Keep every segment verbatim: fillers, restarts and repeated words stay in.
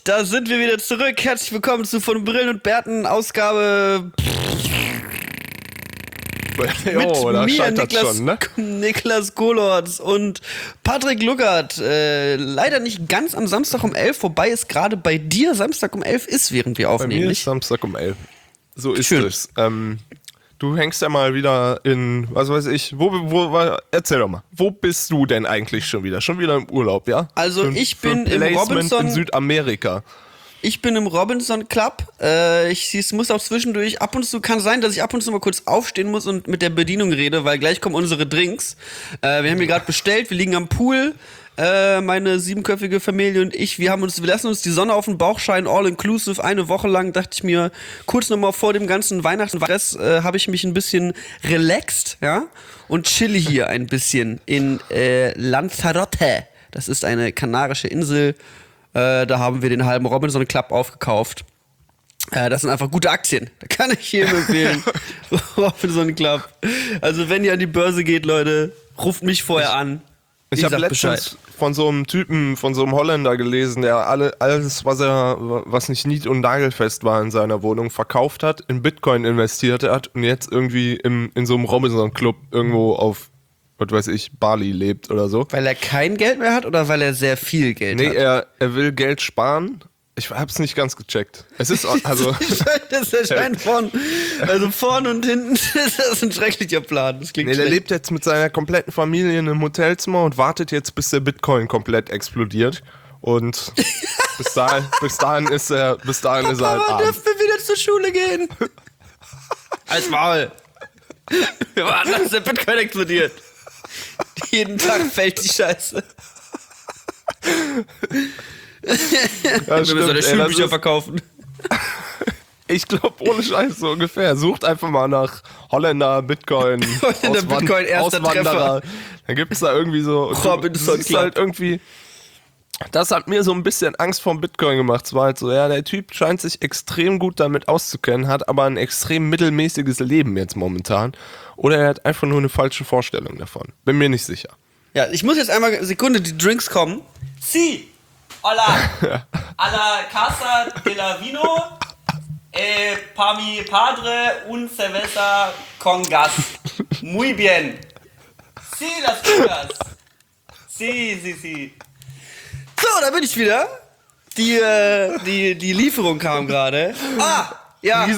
Da sind wir wieder zurück. Herzlich willkommen zu Von Brillen und Bärten, Ausgabe jo, da mit mir, Niklas, schon, ne? Niklas Golorz und Patrick Luckert. Äh, leider nicht ganz am Samstag um elf, wobei es gerade bei dir Samstag um elf ist, während wir aufnehmen. Bei mir nicht? ist Samstag um elf. So ist Schön. es. Ähm, du hängst ja mal wieder in, was weiß ich, wo, wo, wo, erzähl doch mal, wo bist du denn eigentlich schon wieder? Schon wieder im Urlaub, ja? Also für, ich für bin im Placement Robinson- in Südamerika. Ich bin im Robinson Club. Äh, ich es muss auch zwischendurch ab und zu, kann sein, dass ich ab und zu mal kurz aufstehen muss und mit der Bedienung rede, weil gleich kommen unsere Drinks. Äh, wir haben hier gerade bestellt, wir liegen am Pool. Äh, meine siebenköpfige Familie und ich, wir haben uns, wir lassen uns die Sonne auf den Bauch scheinen, all inclusive, eine Woche lang. Dachte ich mir, kurz nochmal vor dem ganzen Weihnachtsstress, äh, habe ich mich ein bisschen relaxed, ja, und chille hier ein bisschen in äh, Lanzarote. Das ist eine kanarische Insel. Äh, da haben wir den halben Robinson Club aufgekauft. Äh, das sind einfach gute Aktien. Da kann ich jedem empfehlen. Robinson Club. Also wenn ihr an die Börse geht, Leute, ruft mich vorher an. Ich, ich habe letztens Bescheid. von so einem Typen, von so einem Holländer gelesen, der alle, alles, was er, was nicht nied- und nagelfest war in seiner Wohnung, verkauft hat, in Bitcoin investiert hat und jetzt irgendwie im, in so einem Robinson Club irgendwo auf, was weiß ich, Bali lebt oder so. Weil er kein Geld mehr hat oder weil er sehr viel Geld nee, hat? Nee, er, er will Geld sparen. Ich hab's nicht ganz gecheckt. Es ist also das erscheint vorn, also vorn und hinten ist das ein schrecklicher Plan. Das klingt nee, der schlecht. lebt jetzt mit seiner kompletten Familie in einem Hotelzimmer und wartet jetzt, bis der Bitcoin komplett explodiert. Und bis dahin, bis dahin ist er, bis dahin Papa, ist er halt wann arm. dürfen wir wieder zur Schule gehen? Als Maul. Wir warten, dass der Bitcoin explodiert. Jeden Tag fällt die Scheiße. Ja, wir stimmt, müssen ey, das Schulbücher ist- verkaufen. Ich glaube, ohne Scheiß so ungefähr. Sucht einfach mal nach Holländer, Bitcoin, Holländer, Auswan- Bitcoin, erster Auswanderer. Dann gibt's da irgendwie so. und du- Robinson das ist Club. halt irgendwie. Das hat mir so ein bisschen Angst vor Bitcoin gemacht. Es war halt so, ja, der Typ scheint sich extrem gut damit auszukennen, hat aber ein extrem mittelmäßiges Leben jetzt momentan. Oder er hat einfach nur eine falsche Vorstellung davon. Bin mir nicht sicher. Ja, ich muss jetzt einmal, Sekunde, die Drinks kommen. Si, hola, a la casa de la vino, eh, pa mi padre un cerveza con gas. Muy bien. Si, las chicas. Si, si, si. So, da bin ich wieder. Die, äh, die, die Lieferung kam gerade. Ah, ja.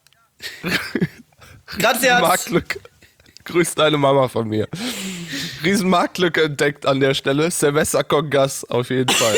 Gracias. Marktlücke. Grüß deine Mama von mir. Riesen Marktlücke entdeckt an der Stelle. Cerveza con gas auf jeden Fall.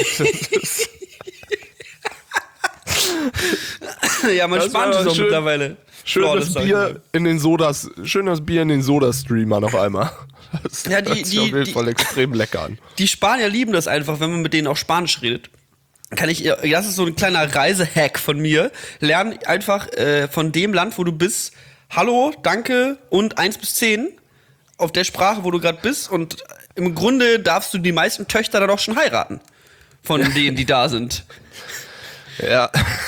Ja, man Das spannt war es auch schön- mittlerweile. Schönes Flawless, sag ich mal. Bier in den Sodas, schönes Bier in den Soda-Streamern auf einmal. Das Ja, die- hört sich die- auf jeden die- Fall extrem lecker an. Die Spanier lieben das einfach, wenn man mit denen auch Spanisch redet. Kann ich, das ist so ein kleiner Reisehack von mir. Lern einfach äh, von dem Land, wo du bist, Hallo, danke und eins bis zehn auf der Sprache, wo du gerade bist. Und im Grunde darfst du die meisten Töchter dann auch schon heiraten. Von denen, die da sind. Ja,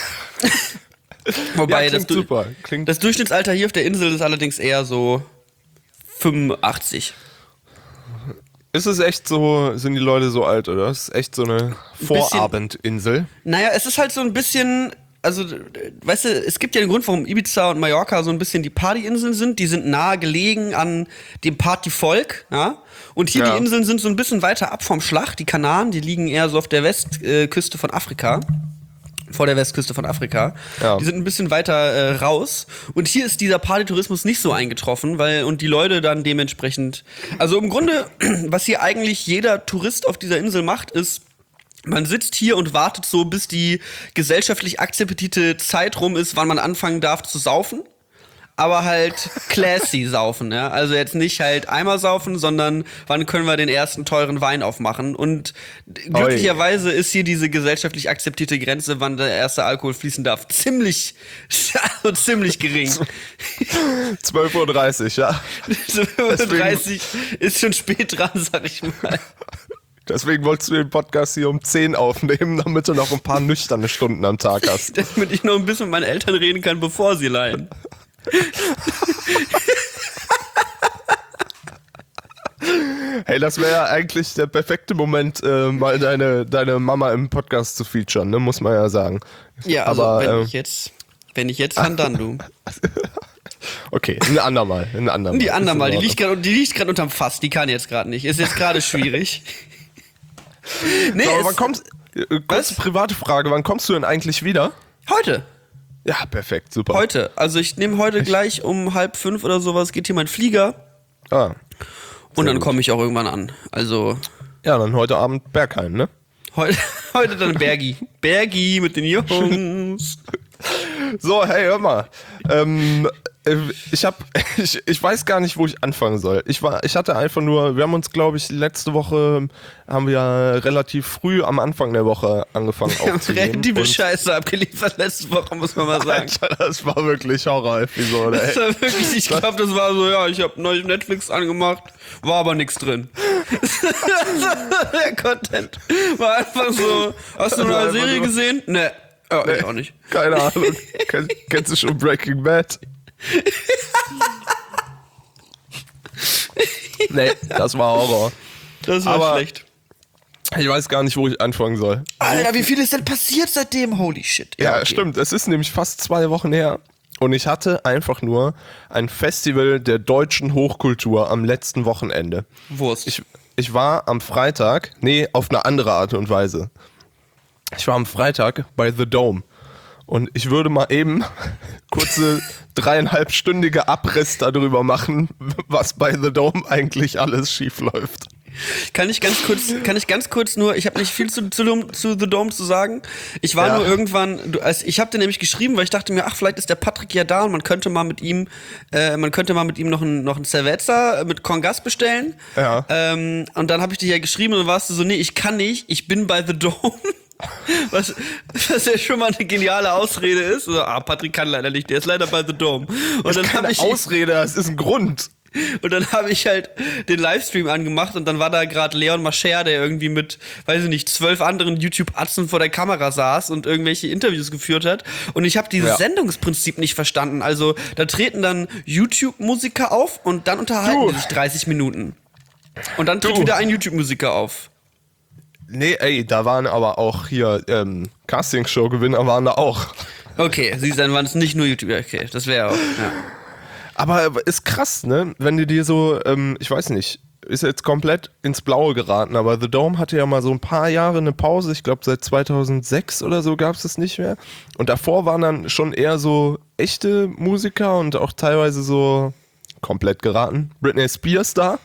Wobei ja, das, klingt Du- super. Klingt, das Durchschnittsalter hier auf der Insel ist allerdings eher so fünfundachtzig. ist es echt so, sind die Leute so alt, oder? Es ist echt so eine Vorabendinsel. Naja, es ist halt so ein bisschen, also, äh, weißt du, es gibt ja den Grund, warum Ibiza und Mallorca so ein bisschen die Partyinseln sind. Die sind nahe gelegen an dem Partyvolk, ja. Und hier Ja. die Inseln sind so ein bisschen weiter ab vom Schlag. Die Kanaren, die liegen eher so auf der Westküste von Afrika. Vor der Westküste von Afrika. Ja. Die sind ein bisschen weiter äh, raus. Und hier ist dieser Partytourismus nicht so eingetroffen, weil, und die Leute dann dementsprechend, also im Grunde, was hier eigentlich jeder Tourist auf dieser Insel macht, ist, man sitzt hier und wartet so, bis die gesellschaftlich akzeptierte Zeit rum ist, wann man anfangen darf zu saufen. Aber halt classy saufen, ja. Also jetzt nicht halt einmal saufen, sondern wann können wir den ersten teuren Wein aufmachen. Und glücklicherweise ist hier diese gesellschaftlich akzeptierte Grenze, wann der erste Alkohol fließen darf, ziemlich, also ziemlich gering. zwölf Uhr dreißig, ja. fünfunddreißig ist schon spät dran, sag ich mal. Deswegen wolltest du den Podcast hier um zehn aufnehmen, damit du noch ein paar nüchterne Stunden am Tag hast. Damit ich noch ein bisschen mit meinen Eltern reden kann, bevor sie leihen. Hey, das wäre ja eigentlich der perfekte Moment, äh, mal deine, deine Mama im Podcast zu featuren, ne? Muss man ja sagen. Ja, also Aber, wenn äh, ich jetzt, wenn ich jetzt kann, dann du. Okay, ein andermal, ein andermal. Die andermal, die Ist in liegt gerade, die liegt gerade unterm Fass, die kann jetzt gerade nicht. Ist jetzt gerade schwierig. Nee, So, aber es- wann kommst, äh, kurze Was? private Frage, wann kommst du denn eigentlich wieder? heute. Ja, perfekt, super. Heute. Also ich nehme heute gleich um halb fünf oder sowas, geht hier mein Flieger Ah, und dann gut. komme ich auch irgendwann an. Also ja, dann heute Abend Berghain, ne? heute, heute dann Bergi. Bergi mit den Jungs. So, hey, hör mal. Ähm, äh, ich hab, ich, ich weiß gar nicht, wo ich anfangen soll. Ich war, ich hatte einfach nur, wir haben uns, glaube ich, letzte Woche, haben wir relativ früh am Anfang der Woche angefangen Wir haben aufzunehmen. relative Und- Scheiße abgeliefert letzte Woche, muss man mal sagen. Alter, das war wirklich Horror-Episode, Das ey. war wirklich, ich glaube, das war so, ja, ich habe neulich Netflix angemacht, war aber nichts drin. Der Content war einfach so, hast du eine neue einfach Serie nur- gesehen? Ne, ja, ich auch nicht. Keine Ahnung. Kenn, kennst du schon Breaking Bad? Nee, das war Horror. Das war Aber- schlecht. Ich weiß gar nicht, wo ich anfangen soll. Alter, wie viel ist denn passiert seitdem? Holy shit. Ja, okay. stimmt. Es ist nämlich fast zwei Wochen her. Und ich hatte einfach nur ein Festival der deutschen Hochkultur am letzten Wochenende. Wurst. Ich, ich war am Freitag, nee, auf eine andere Art und Weise. Ich war am Freitag bei The Dome. Und ich würde mal eben kurze dreieinhalbstündige Abriss darüber machen, was bei The Dome eigentlich alles schief läuft. Kann ich ganz kurz, kann ich ganz kurz nur, ich habe nicht viel zu, zu, zu The Dome zu sagen. Ich war Ja. nur irgendwann, du, als, ich habe dir nämlich geschrieben, weil ich dachte mir, ach, vielleicht ist der Patrick ja da und man könnte mal mit ihm, äh, man könnte mal mit ihm noch ein, noch ein Cerveza mit Congas bestellen. Ja. Ähm, und dann habe ich dir ja geschrieben und dann warst du so, nee, ich kann nicht, ich bin bei The Dome. Was, was ja schon mal eine geniale Ausrede ist. So, ah, Patrick kann leider nicht, der ist leider bei The Dome. Und dann habe Keine ich Ausrede, das ist ein Grund. Und dann habe ich halt den Livestream angemacht und dann war da gerade Leon Mascher, der irgendwie mit, weiß ich nicht, zwölf anderen YouTube-Atzen vor der Kamera saß und irgendwelche Interviews geführt hat. Und ich habe dieses Ja. Sendungsprinzip nicht verstanden. Also da treten dann YouTube-Musiker auf und dann unterhalten Du. die sich dreißig Minuten. Und dann tritt Du. wieder ein YouTube-Musiker auf. Nee, ey, da waren aber auch hier ähm, Castingshow-Gewinner waren da auch. Okay, siehst du, dann waren es nicht nur YouTuber. Okay, das wäre auch, ja. Aber ist krass, ne? Wenn du dir so, ähm, ich weiß nicht, ist jetzt komplett ins Blaue geraten, aber The Dome hatte ja mal so ein paar Jahre eine Pause. Ich glaube, seit zweitausendsechs oder so gab es das nicht mehr. Und davor waren dann schon eher so echte Musiker und auch teilweise so komplett geraten. Britney Spears da.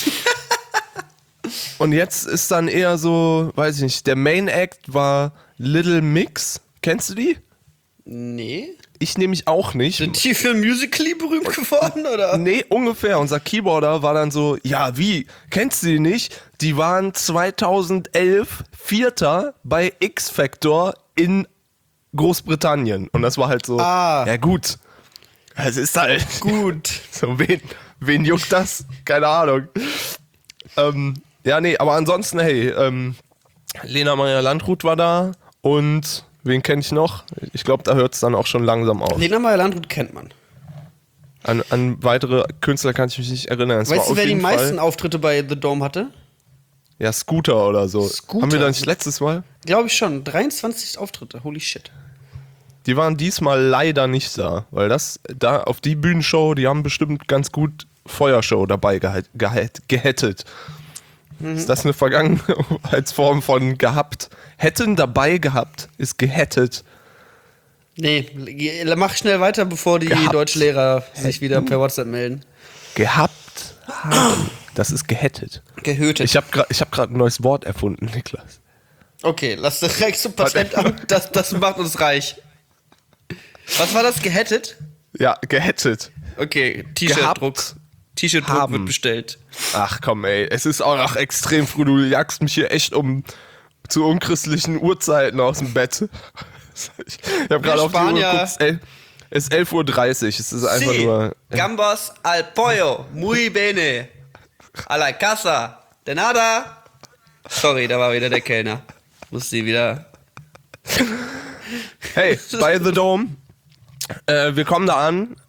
Und jetzt ist dann eher so, weiß ich nicht, der Main Act war Little Mix. Kennst du die? Nee. Ich nämlich auch nicht. Sind die für Musical.ly berühmt geworden, oder? Nee, ungefähr. Unser Keyboarder war dann so, ja, wie? Kennst du die nicht? Die waren zweitausendelf Vierter bei X Factor in Großbritannien. Und das war halt so, Ah. ja gut. Es ist halt Gut. so, wen, wen juckt das? Keine Ahnung. Ähm, ja, nee, aber ansonsten, hey, ähm, Lena Meyer-Landrut war da und wen kenne ich noch? Ich glaube, da hört es dann auch schon langsam auf. Lena Meyer-Landrut kennt man. An, an weitere Künstler kann ich mich nicht erinnern. Es war Weißt du, auf wer die jeden meisten Fall, Auftritte bei The Dome hatte? ja, Scooter oder so. Scooter. Haben wir da nicht letztes Mal? Glaube ich schon. dreiundzwanzig Auftritte. Holy shit. Die waren diesmal leider nicht da, weil das, da auf die Bühnenshow, die haben bestimmt ganz gut Feuershow dabei gehet, gehet, gehettet. Mhm. Ist das eine Vergangenheitsform von gehabt? Hätten dabei gehabt, ist gehettet. Nee, ge- mach schnell weiter, bevor die Gehabt. Deutschlehrer sich wieder per WhatsApp melden. Gehabt haben. Das ist gehettet. Gehötet. Ich habe gerade hab grad ein neues Wort erfunden, Niklas. okay, lass direkt zum Patentamt. Das, das macht uns reich. Was war das? Gehettet? Ja, gehettet. Okay, T-Shirt-Druck. Gehabt. T-Shirt-Druck Haben. wird bestellt. Ach komm, ey, es ist auch noch extrem früh. Du jagst mich hier echt um zu unchristlichen Uhrzeiten aus dem Bett. Ich habe gerade auf die Uhr Spanier. geguckt, es ist el- es ist elf Uhr dreißig. Es ist einfach Sí, nur. gambas al pollo, muy bene. A la casa, de nada. Sorry, da war wieder der Kellner. Muss sie wieder. Hey, bei The Dome. Äh, wir kommen da an.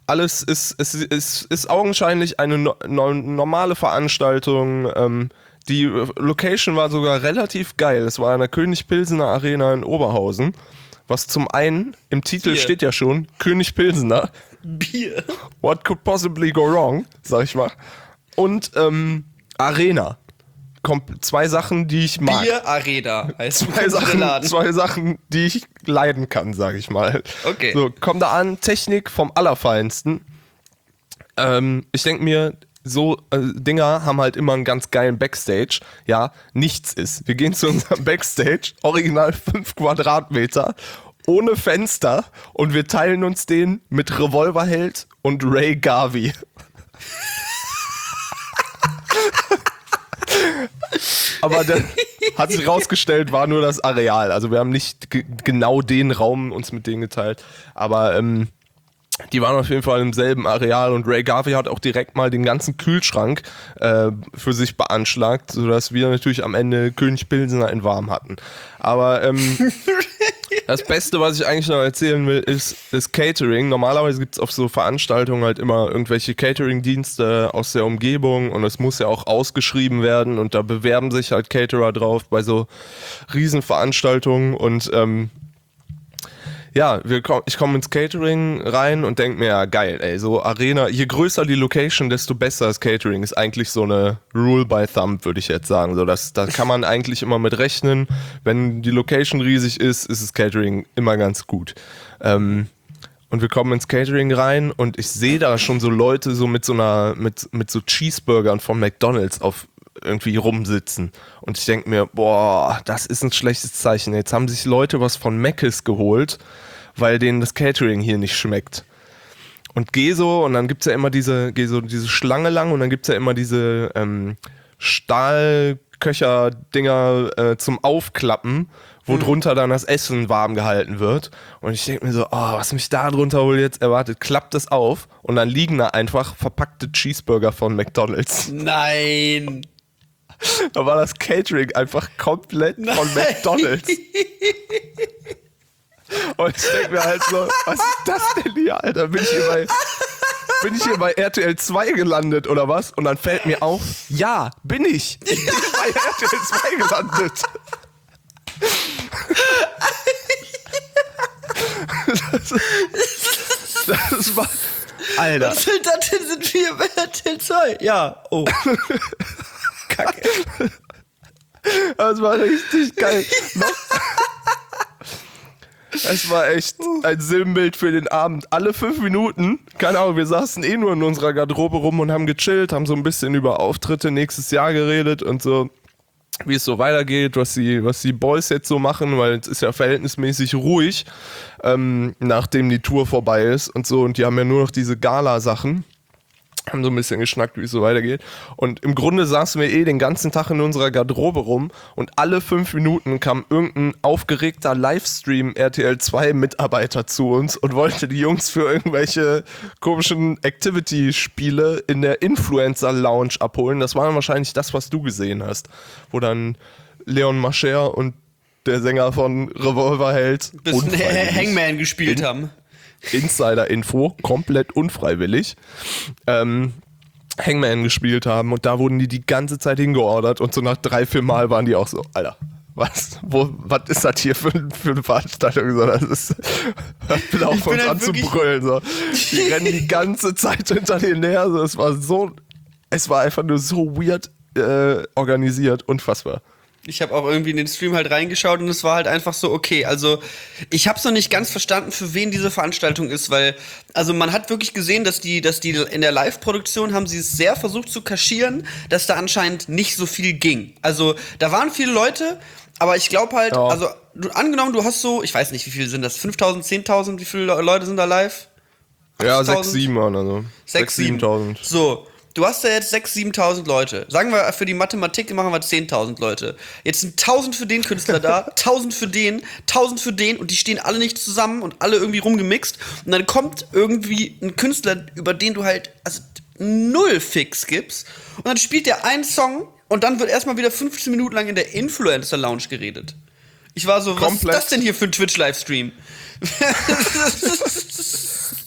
alles ist, ist, ist, ist augenscheinlich eine no, no, normale Veranstaltung. Ähm, die Location war sogar relativ geil. Es war in der König Pilsener Arena in Oberhausen. Was zum einen, im Titel Bier. Steht ja schon, König Pilsener. Bier. What could possibly go wrong, sag ich mal. Und ähm, Arena. Kom- zwei Sachen, die ich mag. Bier Arena heißt zwei Sachen, zwei Sachen, die ich leiden kann, sag ich mal. Okay. So, komm da an, Technik vom Allerfeinsten. Ähm, ich denk mir, so äh, Dinger haben halt immer einen ganz geilen Backstage. Ja, nichts ist. Wir gehen zu unserem Backstage, original fünf Quadratmeter, ohne Fenster und wir teilen uns den mit Revolverheld und Ray Garvey. Aber dann hat sich rausgestellt, war nur das Areal. Also wir haben nicht g- genau den Raum uns mit denen geteilt. Aber ähm, die waren auf jeden Fall im selben Areal und Ray Garvey hat auch direkt mal den ganzen Kühlschrank äh, für sich beanschlagt, sodass wir natürlich am Ende König Pilsener in warm hatten. Aber ähm, das Beste, was ich eigentlich noch erzählen will, ist das Catering. Normalerweise gibt es auf so Veranstaltungen halt immer irgendwelche Catering-Dienste aus der Umgebung und es muss ja auch ausgeschrieben werden und da bewerben sich halt Caterer drauf bei so Riesenveranstaltungen und ähm, ja, wir komm, ich komme ins Catering rein und denke mir, ja geil, ey, so Arena, je größer die Location, desto besser das Catering, ist eigentlich so eine Rule by Thumb, würde ich jetzt sagen. So, das, da kann man eigentlich immer mit rechnen. Wenn die Location riesig ist, ist das Catering immer ganz gut. Ähm, und wir kommen ins Catering rein und ich sehe da schon so Leute so mit so einer, mit, mit so Cheeseburgern von McDonald's auf irgendwie rumsitzen. Und ich denke mir, boah, das ist ein schlechtes Zeichen. Jetzt haben sich Leute was von Mc's geholt, weil denen das Catering hier nicht schmeckt. Und geh so, und dann gibt's ja immer diese, geh so diese Schlange lang und dann gibt's ja immer diese ähm, Stahlköcher-Dinger äh, zum Aufklappen, wo mhm. drunter dann das Essen warm gehalten wird. Und ich denke mir so, oh, was mich da drunter wohl jetzt erwartet, klappt das auf und dann liegen da einfach verpackte Cheeseburger von McDonald's. Nein! Da war das Catering einfach komplett Nein. von McDonald's. Und ich denke mir halt so, was ist das denn hier, Alter? Bin ich hier bei, bin ich hier bei R T L zwei gelandet oder was? Und dann fällt mir auf, ja, bin ich. Ich bin bei R T L zwei gelandet. Das, das war, Alter. Was will das denn? Sind wir bei R T L zwei? Ja, oh. Kacke. Das war richtig geil. Es war echt ein Sinnbild für den Abend. Alle fünf Minuten, keine Ahnung, wir saßen eh nur in unserer Garderobe rum und haben gechillt, haben so ein bisschen über Auftritte nächstes Jahr geredet und so, wie es so weitergeht, was die, was die Boys jetzt so machen, weil es ist ja verhältnismäßig ruhig, ähm, nachdem die Tour vorbei ist und so. Und die haben ja nur noch diese Gala-Sachen. Haben so ein bisschen geschnackt, wie es so weitergeht. Und im Grunde saßen wir eh den ganzen Tag in unserer Garderobe rum und alle fünf Minuten kam irgendein aufgeregter Livestream-R T L zwei Mitarbeiter zu uns und wollte die Jungs für irgendwelche komischen Activity-Spiele in der Influencer-Lounge abholen. Das war dann wahrscheinlich das, was du gesehen hast. Wo dann Leon Mascher und der Sänger von Revolverheld bisschen Hangman gespielt haben. Insider-Info, komplett unfreiwillig, ähm, Hangman gespielt haben und da wurden die die ganze Zeit hingeordert und so nach drei, vier Mal waren die auch so, Alter, was, wo, was ist das hier für, für eine Veranstaltung? So, das ist, hört bitte auf uns halt an zu brüllen, so. Die rennen die ganze Zeit hinter denen her, so, es war so, es war einfach nur so weird äh, organisiert, unfassbar. Ich habe auch irgendwie in den Stream halt reingeschaut und es war halt einfach so, okay, also ich habe es noch nicht ganz verstanden, für wen diese Veranstaltung ist, weil, also man hat wirklich gesehen, dass die, dass die in der Live-Produktion haben sie es sehr versucht zu kaschieren, dass da anscheinend nicht so viel ging. Also da waren viele Leute, aber ich glaube halt, ja. also du, angenommen, du hast so, ich weiß nicht, wie viele sind das, fünftausend, zehntausend, wie viele Leute sind da live? Ja, sechs, sieben oder so. sechs, siebentausend. So. Du hast ja jetzt sechstausend, siebentausend Leute. Sagen wir, für die Mathematik machen wir zehntausend Leute. Jetzt sind tausend für den Künstler da, tausend für den, tausend für den und die stehen alle nicht zusammen und alle irgendwie rumgemixt. Und dann kommt irgendwie ein Künstler, über den du halt also null Fix gibst. Und dann spielt der einen Song und dann wird erstmal wieder fünfzehn Minuten lang in der Influencer-Lounge geredet. Ich war so, Komplett. Was ist das denn hier für ein Twitch-Livestream?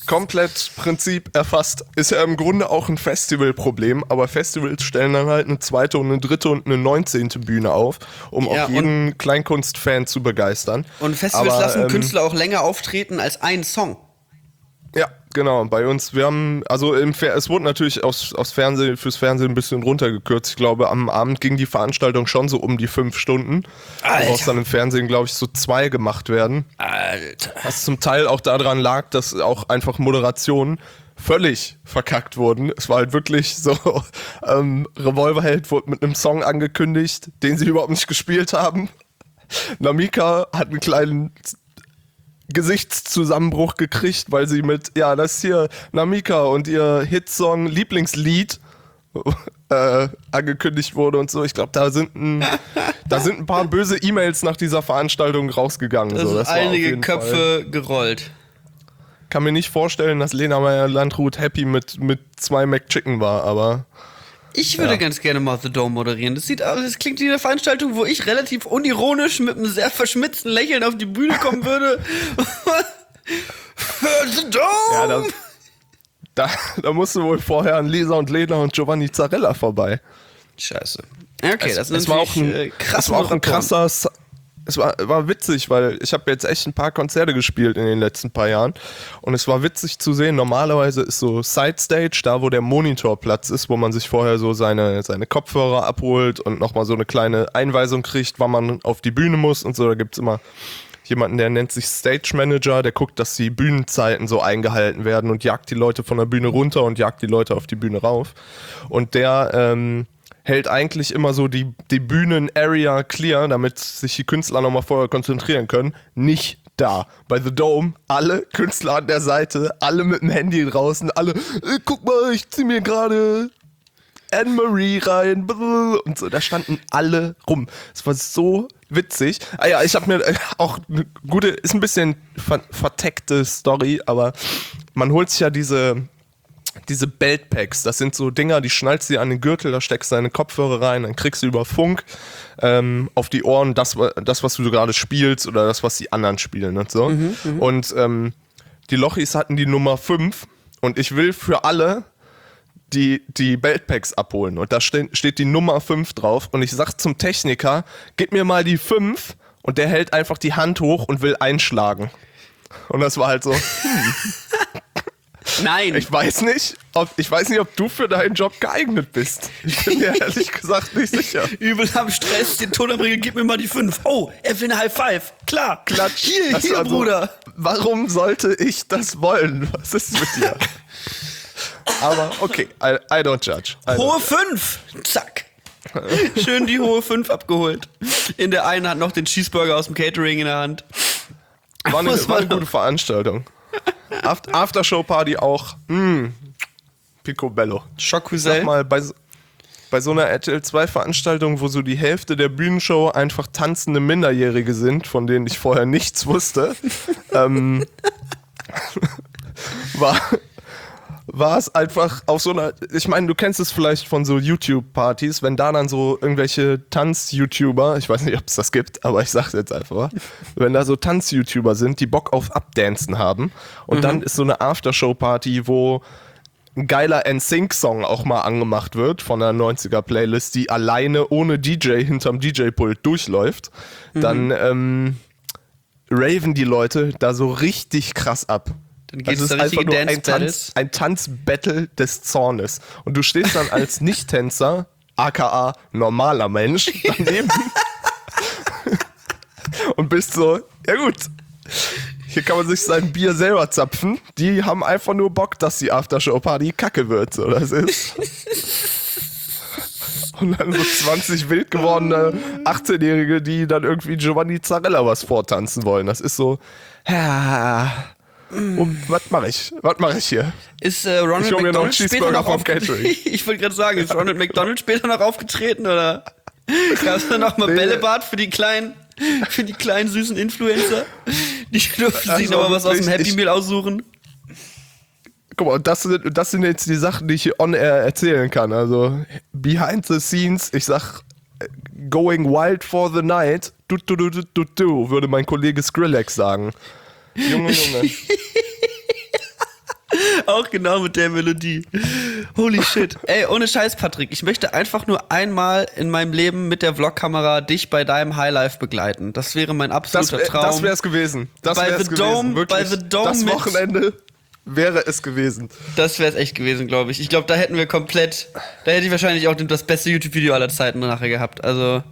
komplett Prinzip erfasst. Ist ja im Grunde auch ein Festivalproblem, aber Festivals stellen dann halt eine zweite und eine dritte und eine neunzehnte Bühne auf, um Ja, auch jeden Kleinkunstfan zu begeistern. Und Festivals aber, lassen ähm, Künstler auch länger auftreten als einen Song. Ja, genau. Bei uns, wir haben, also im Fer- es wurde natürlich aus, aus Fernsehen, fürs Fernsehen ein bisschen runtergekürzt. Ich glaube, am Abend ging die Veranstaltung schon so um die fünf Stunden. Alter. Woraus dann im Fernsehen, glaube ich, so zwei gemacht werden. Alter. Was zum Teil auch daran lag, dass auch einfach Moderationen völlig verkackt wurden. Es war halt wirklich so, ähm, Revolverheld wurde mit einem Song angekündigt, den sie überhaupt nicht gespielt haben. Namika hat einen kleinen Gesichtszusammenbruch gekriegt, weil sie mit, ja, das hier Namika und ihr Hitsong Lieblingslied äh, angekündigt wurde und so. Ich glaube, da sind ein, da sind ein paar böse E-Mails nach dieser Veranstaltung rausgegangen. Da so. sind Das war auf einige jeden Köpfe Fall. gerollt. Kann mir nicht vorstellen, dass Lena Meyer-Landrut happy mit, mit zwei McChicken war, aber Ich würde Ja. ganz gerne mal The Dome moderieren. Das sieht aus, das klingt wie eine Veranstaltung, wo ich relativ unironisch mit einem sehr verschmitzten Lächeln auf die Bühne kommen würde. The Dome! ja, da, da, da musste wohl vorher an Lisa und Lena und Giovanni Zarella vorbei. Scheiße. Okay, es, das ist es war auch ein, äh, krass. es war auch ein krasser, S- es war, war witzig, weil ich habe jetzt echt ein paar Konzerte gespielt in den letzten paar Jahren und es war witzig zu sehen. Normalerweise ist so Side Stage, da wo der Monitorplatz ist, wo man sich vorher so seine, seine Kopfhörer abholt und nochmal so eine kleine Einweisung kriegt, wann man auf die Bühne muss und so. Da gibt's immer jemanden, der nennt sich Stage Manager, der guckt, dass die Bühnenzeiten so eingehalten werden und jagt die Leute von der Bühne runter und jagt die Leute auf die Bühne rauf. Und der ähm, hält eigentlich immer so die, die Bühnen-Area clear, damit sich die Künstler nochmal vorher konzentrieren können. Nicht da. Bei The Dome, alle Künstler an der Seite, alle mit dem Handy draußen, alle, äh, guck mal, ich zieh mir gerade Anne-Marie rein und so, da standen alle rum. Es war so witzig. Ah ja, ich habe mir äh, auch eine gute, ist ein bisschen ver- verteckte Story, aber man holt sich ja diese diese Beltpacks, das sind so Dinger, die schnallst du dir an den Gürtel, da steckst du deine Kopfhörer rein, dann kriegst du über Funk ähm, auf die Ohren das, das, was du gerade spielst oder das, was die anderen spielen und so. Mhm, und ähm, die Lochis hatten die Nummer fünf und ich will für alle die, die Beltpacks abholen und da steht, steht die Nummer fünf drauf und ich sag zum Techniker, gib mir mal die fünf und der hält einfach die Hand hoch und will einschlagen. Und das war halt so, Nein. ich weiß nicht, ob, ich weiß nicht, ob du für deinen Job geeignet bist. Ich bin mir ehrlich gesagt nicht sicher. Übel am Stress, den Tonerbringer, gib mir mal die fünf. Oh, er will eine High Five. Klar. Klatsch. Hier, Das hier, also, Bruder. Warum sollte ich das wollen? Was ist mit dir? Aber okay, I, I don't judge. I Hohe don't. fünf. Zack. Schön die hohe fünf abgeholt. In der einen hat noch den Cheeseburger aus dem Catering in der Hand. War eine, Muss war eine man- gute Veranstaltung. Aft- Aftershow-Party auch. Mm, Picobello. Sag Schockcousin. mal, bei, so- bei so einer R T L zwei Veranstaltung, wo so die Hälfte der Bühnenshow einfach tanzende Minderjährige sind, von denen ich vorher nichts wusste, ähm, war, war es einfach auf so einer, ich meine, du kennst es vielleicht von so YouTube-Partys, wenn da dann so irgendwelche Tanz-YouTuber, ich weiß nicht, ob es das gibt, aber ich sag's jetzt einfach mal, wenn da so Tanz-YouTuber sind, die Bock auf Updancen haben und mhm. dann ist so eine Aftershow-Party, wo ein geiler N Sync-Song auch mal angemacht wird von der neunziger-Playlist, die alleine ohne D J hinterm D J-Pult durchläuft, mhm. dann ähm, raven die Leute da so richtig krass ab. Dann geht Das es ist da einfach richtige nur ein Dance-Battles. Tanz, ein Tanzbattle des Zornes. Und du stehst dann als Nicht-Tänzer, aka normaler Mensch, daneben und bist so, ja gut, hier kann man sich sein Bier selber zapfen. Die haben einfach nur Bock, dass die Aftershow-Party kacke wird, so das ist. Und dann so zwanzig wild gewordene achtzehnjährige, die dann irgendwie Giovanni Zarella was vortanzen wollen. Das ist so, ja... Und was mache ich? Was mache ich hier? Ist äh, Ronald Ich hol mir noch einen McDonald später Cheeseburger noch vom aufgetreten? Catering. Ich wollte gerade sagen, ist Ronald McDonald später noch aufgetreten oder gab es da noch mal Nee. Bällebad für die kleinen, für die kleinen süßen Influencer? Die durften sich Also noch mal was aus dem wirklich, Happy ich- Meal aussuchen. Guck mal, das sind, das sind jetzt die Sachen, die ich hier on air erzählen kann. Also, behind the scenes, ich sag, going wild for the night, du, du, du, du, du, du, würde mein Kollege Skrillex sagen. Junge, Junge. Auch genau mit der Melodie. Holy shit. Ey, ohne Scheiß, Patrick. Ich möchte einfach nur einmal in meinem Leben mit der Vlogkamera dich bei deinem Highlife begleiten. Das wäre mein absoluter das, Traum. Das wär's gewesen. Das bei wär's The gewesen. Dome, Wirklich. bei The Dome das mit- Wochenende wäre es gewesen. Das wäre es echt gewesen, glaube ich. Ich glaube, da hätten wir komplett, da hätte ich wahrscheinlich auch das beste YouTube-Video aller Zeiten nachher gehabt. Also,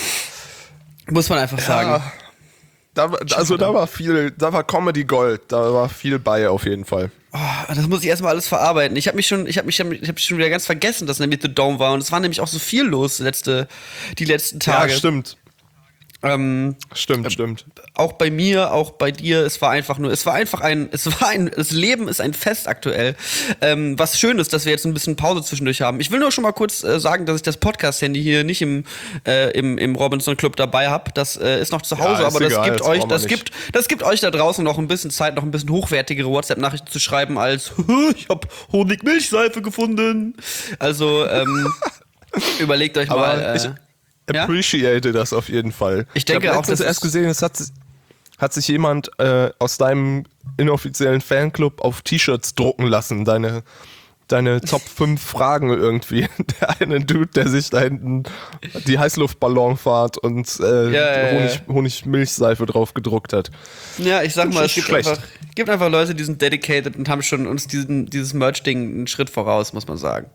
muss man einfach sagen. Ja, da, also da war viel, da war Comedy Gold, da war viel bei auf jeden Fall. Oh, das muss ich erstmal alles verarbeiten. Ich habe mich schon, ich habe mich, ich habe schon wieder ganz vergessen, dass nämlich The Dome war und es war nämlich auch so viel los letzte, die letzten Tage. Ja, stimmt. Ähm, Stimmt, stimmt. Auch bei mir, auch bei dir, es war einfach nur, es war einfach ein, es war ein, das Leben ist ein Fest aktuell. Ähm, was schön ist, dass wir jetzt ein bisschen Pause zwischendurch haben. Ich will nur schon mal kurz äh, sagen, dass ich das Podcast-Handy hier nicht im, äh, im, im Robinson Club dabei habe. Das äh, ist noch zu Hause, Ja, ist aber das egal, gibt das euch, brauchen wir das nicht. gibt, das gibt euch da draußen noch ein bisschen Zeit, noch ein bisschen hochwertigere WhatsApp-Nachrichten zu schreiben als ich habe Honigmilchseife gefunden. Also ähm, überlegt euch Aber mal. Äh, ich ja? appreciate das auf jeden Fall. Ich denke hab auch, letztens das erst ist- gesehen, es hat, hat sich jemand äh, aus deinem inoffiziellen Fanclub auf T-Shirts drucken lassen, deine, deine Top fünf Fragen irgendwie. Der eine Dude, der sich da hinten die Heißluftballonfahrt und äh, Ja, ja, Honig, ja. Honigmilchseife drauf gedruckt hat. Ja, ich sag Das mal, ist es gibt schlecht. einfach, gibt einfach Leute, die sind dedicated und haben schon uns diesen, dieses Merch-Ding einen Schritt voraus, muss man sagen.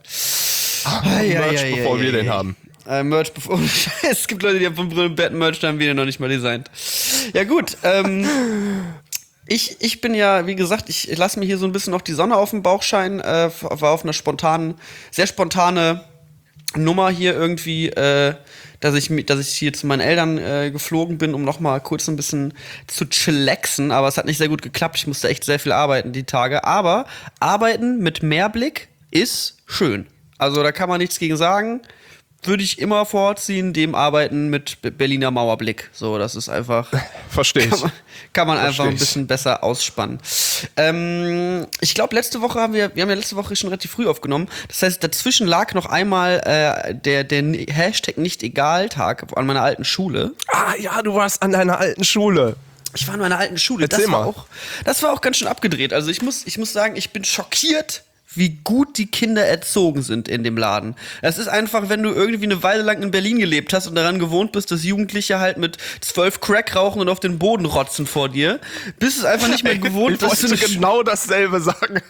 Merch, bevor wir den haben. Äh, Merch, bevor. Es gibt Leute, die haben von Brüllen Bad Merch, da haben wir den noch nicht mal designt. Ja, gut. Ähm, ich, ich bin ja, wie gesagt, ich lasse mir hier so ein bisschen noch die Sonne auf den Bauch scheinen. Äh, war auf einer spontanen, sehr spontane Nummer hier irgendwie, äh, dass ich, mi- dass ich hier zu meinen Eltern äh, geflogen bin, um noch mal kurz ein bisschen zu chillaxen. Aber es hat nicht sehr gut geklappt. Ich musste echt sehr viel arbeiten die Tage. Aber arbeiten mit Mehrblick ist schön. Also da kann man nichts gegen sagen. Würde ich immer vorziehen, dem Arbeiten mit Be- Berliner Mauerblick. So, das ist einfach. Verstehe ich. Kann man, kann man einfach Versteh ein ich. bisschen besser ausspannen. Ähm, ich glaube, letzte Woche haben wir, wir haben ja letzte Woche schon relativ früh aufgenommen. Das heißt, dazwischen lag noch einmal äh, der, der Hashtag Nicht-Egal-Tag an meiner alten Schule. Ah ja, du warst an deiner alten Schule. Ich war in meiner alten Schule. Erzähl das war mal. auch, das war auch ganz schön abgedreht. Also ich muss, ich muss sagen, ich bin schockiert, wie gut die Kinder erzogen sind in dem Laden. Es ist einfach, wenn du irgendwie eine Weile lang in Berlin gelebt hast und daran gewohnt bist, dass Jugendliche halt mit zwölf Crack rauchen und auf den Boden rotzen vor dir, bist es einfach nicht mehr gewohnt, Ich dass du wollte eine genau dasselbe sagen.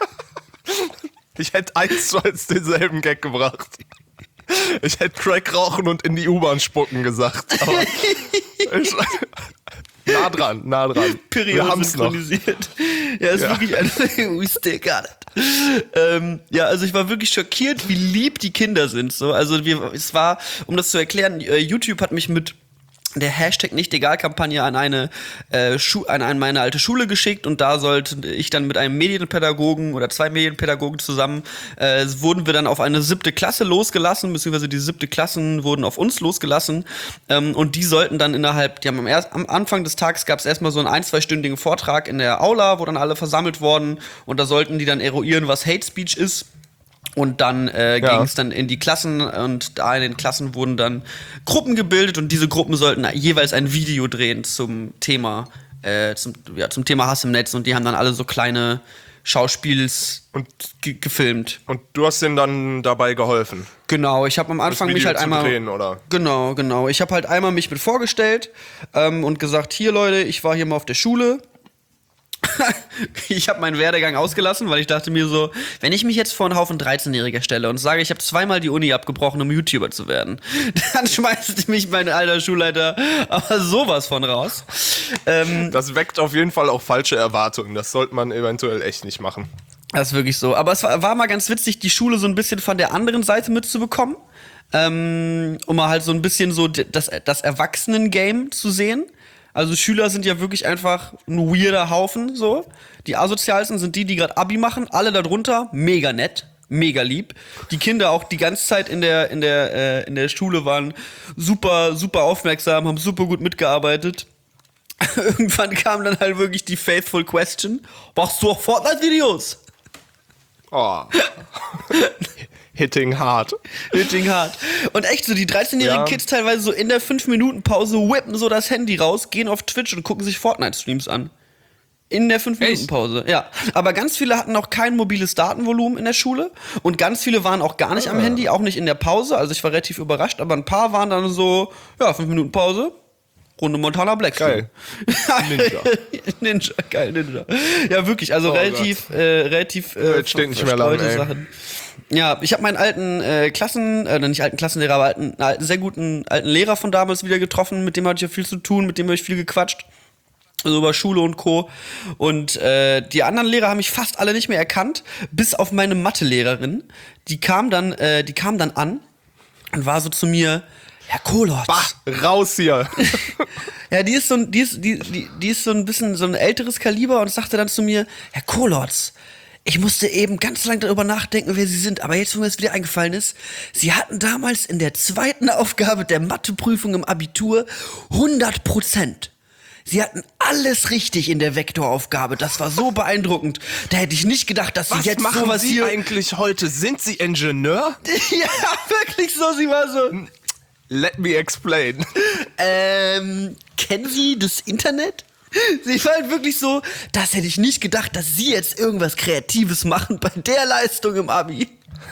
Ich hätte eins zu eins denselben Gag gebracht. Ich hätte Crack rauchen und in die U-Bahn spucken gesagt. Aber ich, nah dran, nah dran. Wir Periode haben's noch. synchronisiert. Ja, ist Ja. wirklich ein we still got it. Ähm, ja, also ich war wirklich schockiert, wie lieb die Kinder sind. So, also wir, es war, um das zu erklären, äh, YouTube hat mich mit der Hashtag Nicht-Egal-Kampagne an eine äh, Schu- an, an meine alte Schule geschickt und da sollte ich dann mit einem Medienpädagogen oder zwei Medienpädagogen zusammen äh, wurden wir dann auf eine siebte Klasse losgelassen, beziehungsweise die siebte Klassen wurden auf uns losgelassen ähm, und die sollten dann innerhalb, die haben am, erst, am Anfang des Tages gab es erstmal so einen ein-, zweistündigen Vortrag in der Aula, wo dann alle versammelt wurden und da sollten die dann eruieren, was Hate Speech ist. Und dann äh, Ja. ging es dann in die Klassen und da in den Klassen wurden dann Gruppen gebildet und diese Gruppen sollten jeweils ein Video drehen zum Thema, äh, zum, ja, zum Thema Hass im Netz und die haben dann alle so kleine Schauspiels Und, ge gefilmt. und du hast denen dann dabei geholfen, Genau, ich habe am Anfang das mich Video halt zu einmal drehen, oder? Genau, genau. Ich habe halt einmal mich mit vorgestellt ähm, und gesagt, hier Leute, ich war hier mal auf der Schule. Ich habe meinen Werdegang ausgelassen, weil ich dachte mir so, wenn ich mich jetzt vor einen Haufen dreizehnjähriger stelle und sage, ich habe zweimal die Uni abgebrochen, um YouTuber zu werden, dann schmeißt mich mein alter Schulleiter aber sowas von raus. Ähm, Das weckt auf jeden Fall auch falsche Erwartungen. Das sollte man eventuell echt nicht machen. Das ist wirklich so. Aber es war, war mal ganz witzig, die Schule so ein bisschen von der anderen Seite mitzubekommen. Ähm, um mal halt so ein bisschen so d- das, das Erwachsenen-Game zu sehen. Also Schüler sind ja wirklich einfach ein weirder Haufen, so. Die asozialsten sind die, die gerade Abi machen. Alle darunter, mega nett, mega lieb. Die Kinder auch die ganze Zeit in der, in der, äh, in der Schule waren super, super aufmerksam, haben super gut mitgearbeitet. Irgendwann kam dann halt wirklich die faithful question: Machst du auch Fortnite-Videos? Oh. Hitting hard. Hitting hard. Und echt so, die dreizehnjährigen Ja. Kids teilweise so in der fünf Minuten Pause whippen so das Handy raus, gehen auf Twitch und gucken sich Fortnite-Streams an. In der fünf-Minuten-Pause, ja. Aber ganz viele hatten auch kein mobiles Datenvolumen in der Schule und ganz viele waren auch gar nicht ah. am Handy, auch nicht in der Pause. Also ich war relativ überrascht, aber ein paar waren dann so, ja, fünf Minuten Pause, Runde Montana Black. Geil. Ninja. Ninja, geil, Ninja. Ja, wirklich, also oh relativ, äh, relativ äh, Jetzt steht nicht mehr lang, Sachen. Ja, ich habe meinen alten äh, Klassen, äh, nicht alten Klassenlehrer, aber alten, alten, sehr guten alten Lehrer von damals wieder getroffen, mit dem hatte ich ja viel zu tun, mit dem habe ich viel gequatscht. Also über Schule und Co. Und äh, die anderen Lehrer haben mich fast alle nicht mehr erkannt, bis auf meine Mathelehrerin. Die kam dann, äh, die kam dann an und war so zu mir, Herr Kohlotz. Bah, raus hier. Ja, die ist so ein, die ist, die, die, die ist so ein bisschen so ein älteres Kaliber und sagte dann zu mir, Herr Kohlotz, ich musste eben ganz lange darüber nachdenken, wer Sie sind, aber jetzt, wo mir das wieder eingefallen ist, Sie hatten damals in der zweiten Aufgabe der Matheprüfung im Abitur hundert Prozent. Sie hatten alles richtig in der Vektoraufgabe. Das war so beeindruckend. Da hätte ich nicht gedacht, dass Sie Was jetzt machen sowas Sie hier... eigentlich heute? Sind Sie Ingenieur? Ja, wirklich so. Sie war so... Let me explain. Ähm, kennen Sie das Internet? Sie war halt wirklich so, das hätte ich nicht gedacht, dass Sie jetzt irgendwas Kreatives machen bei der Leistung im Abi.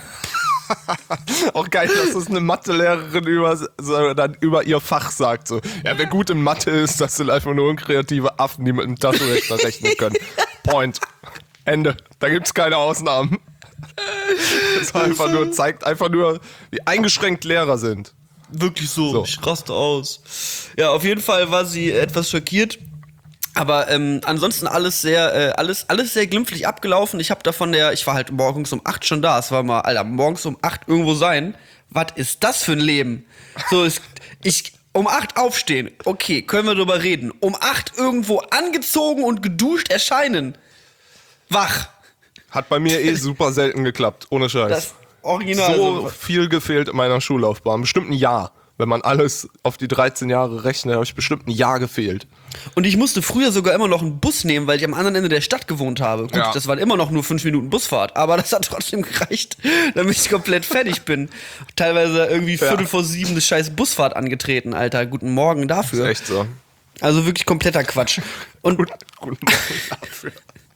Auch geil, dass es eine Mathelehrerin über, so, dann über ihr Fach sagt. So. Ja, wer gut in Mathe ist, das sind einfach nur unkreative Affen, die mit einem Taschenrechner rechnen können. Point. Ende. Da gibt's keine Ausnahmen. Das einfach nur, zeigt einfach nur, wie eingeschränkt Lehrer sind. Wirklich so, so. Ich raste aus. Ja, auf jeden Fall war sie etwas schockiert. Aber ähm, ansonsten alles sehr, äh, alles, alles sehr glimpflich abgelaufen. Ich habe da von der, ich war halt morgens um acht schon da. Es war mal, Alter, morgens um acht irgendwo sein. Was ist das für ein Leben? So, ist, ich um acht aufstehen. Okay, können wir drüber reden. Um acht irgendwo angezogen und geduscht erscheinen. Wach. Hat bei mir eh super selten geklappt, ohne Scheiß. Das Original. So viel gefehlt in meiner Schullaufbahn. Bestimmt ein Jahr. Wenn man alles auf die dreizehn Jahre rechnet, habe ich bestimmt ein Jahr gefehlt. Und ich musste früher sogar immer noch einen Bus nehmen, weil ich am anderen Ende der Stadt gewohnt habe. Gut, ja. Das waren immer noch nur fünf Minuten Busfahrt, aber das hat trotzdem gereicht, damit ich komplett fertig bin. Teilweise irgendwie ja. Viertel vor sieben eine scheiß Busfahrt angetreten, Alter. Guten Morgen dafür. Das ist echt so. Also wirklich kompletter Quatsch. Und Gut, guten Morgen dafür.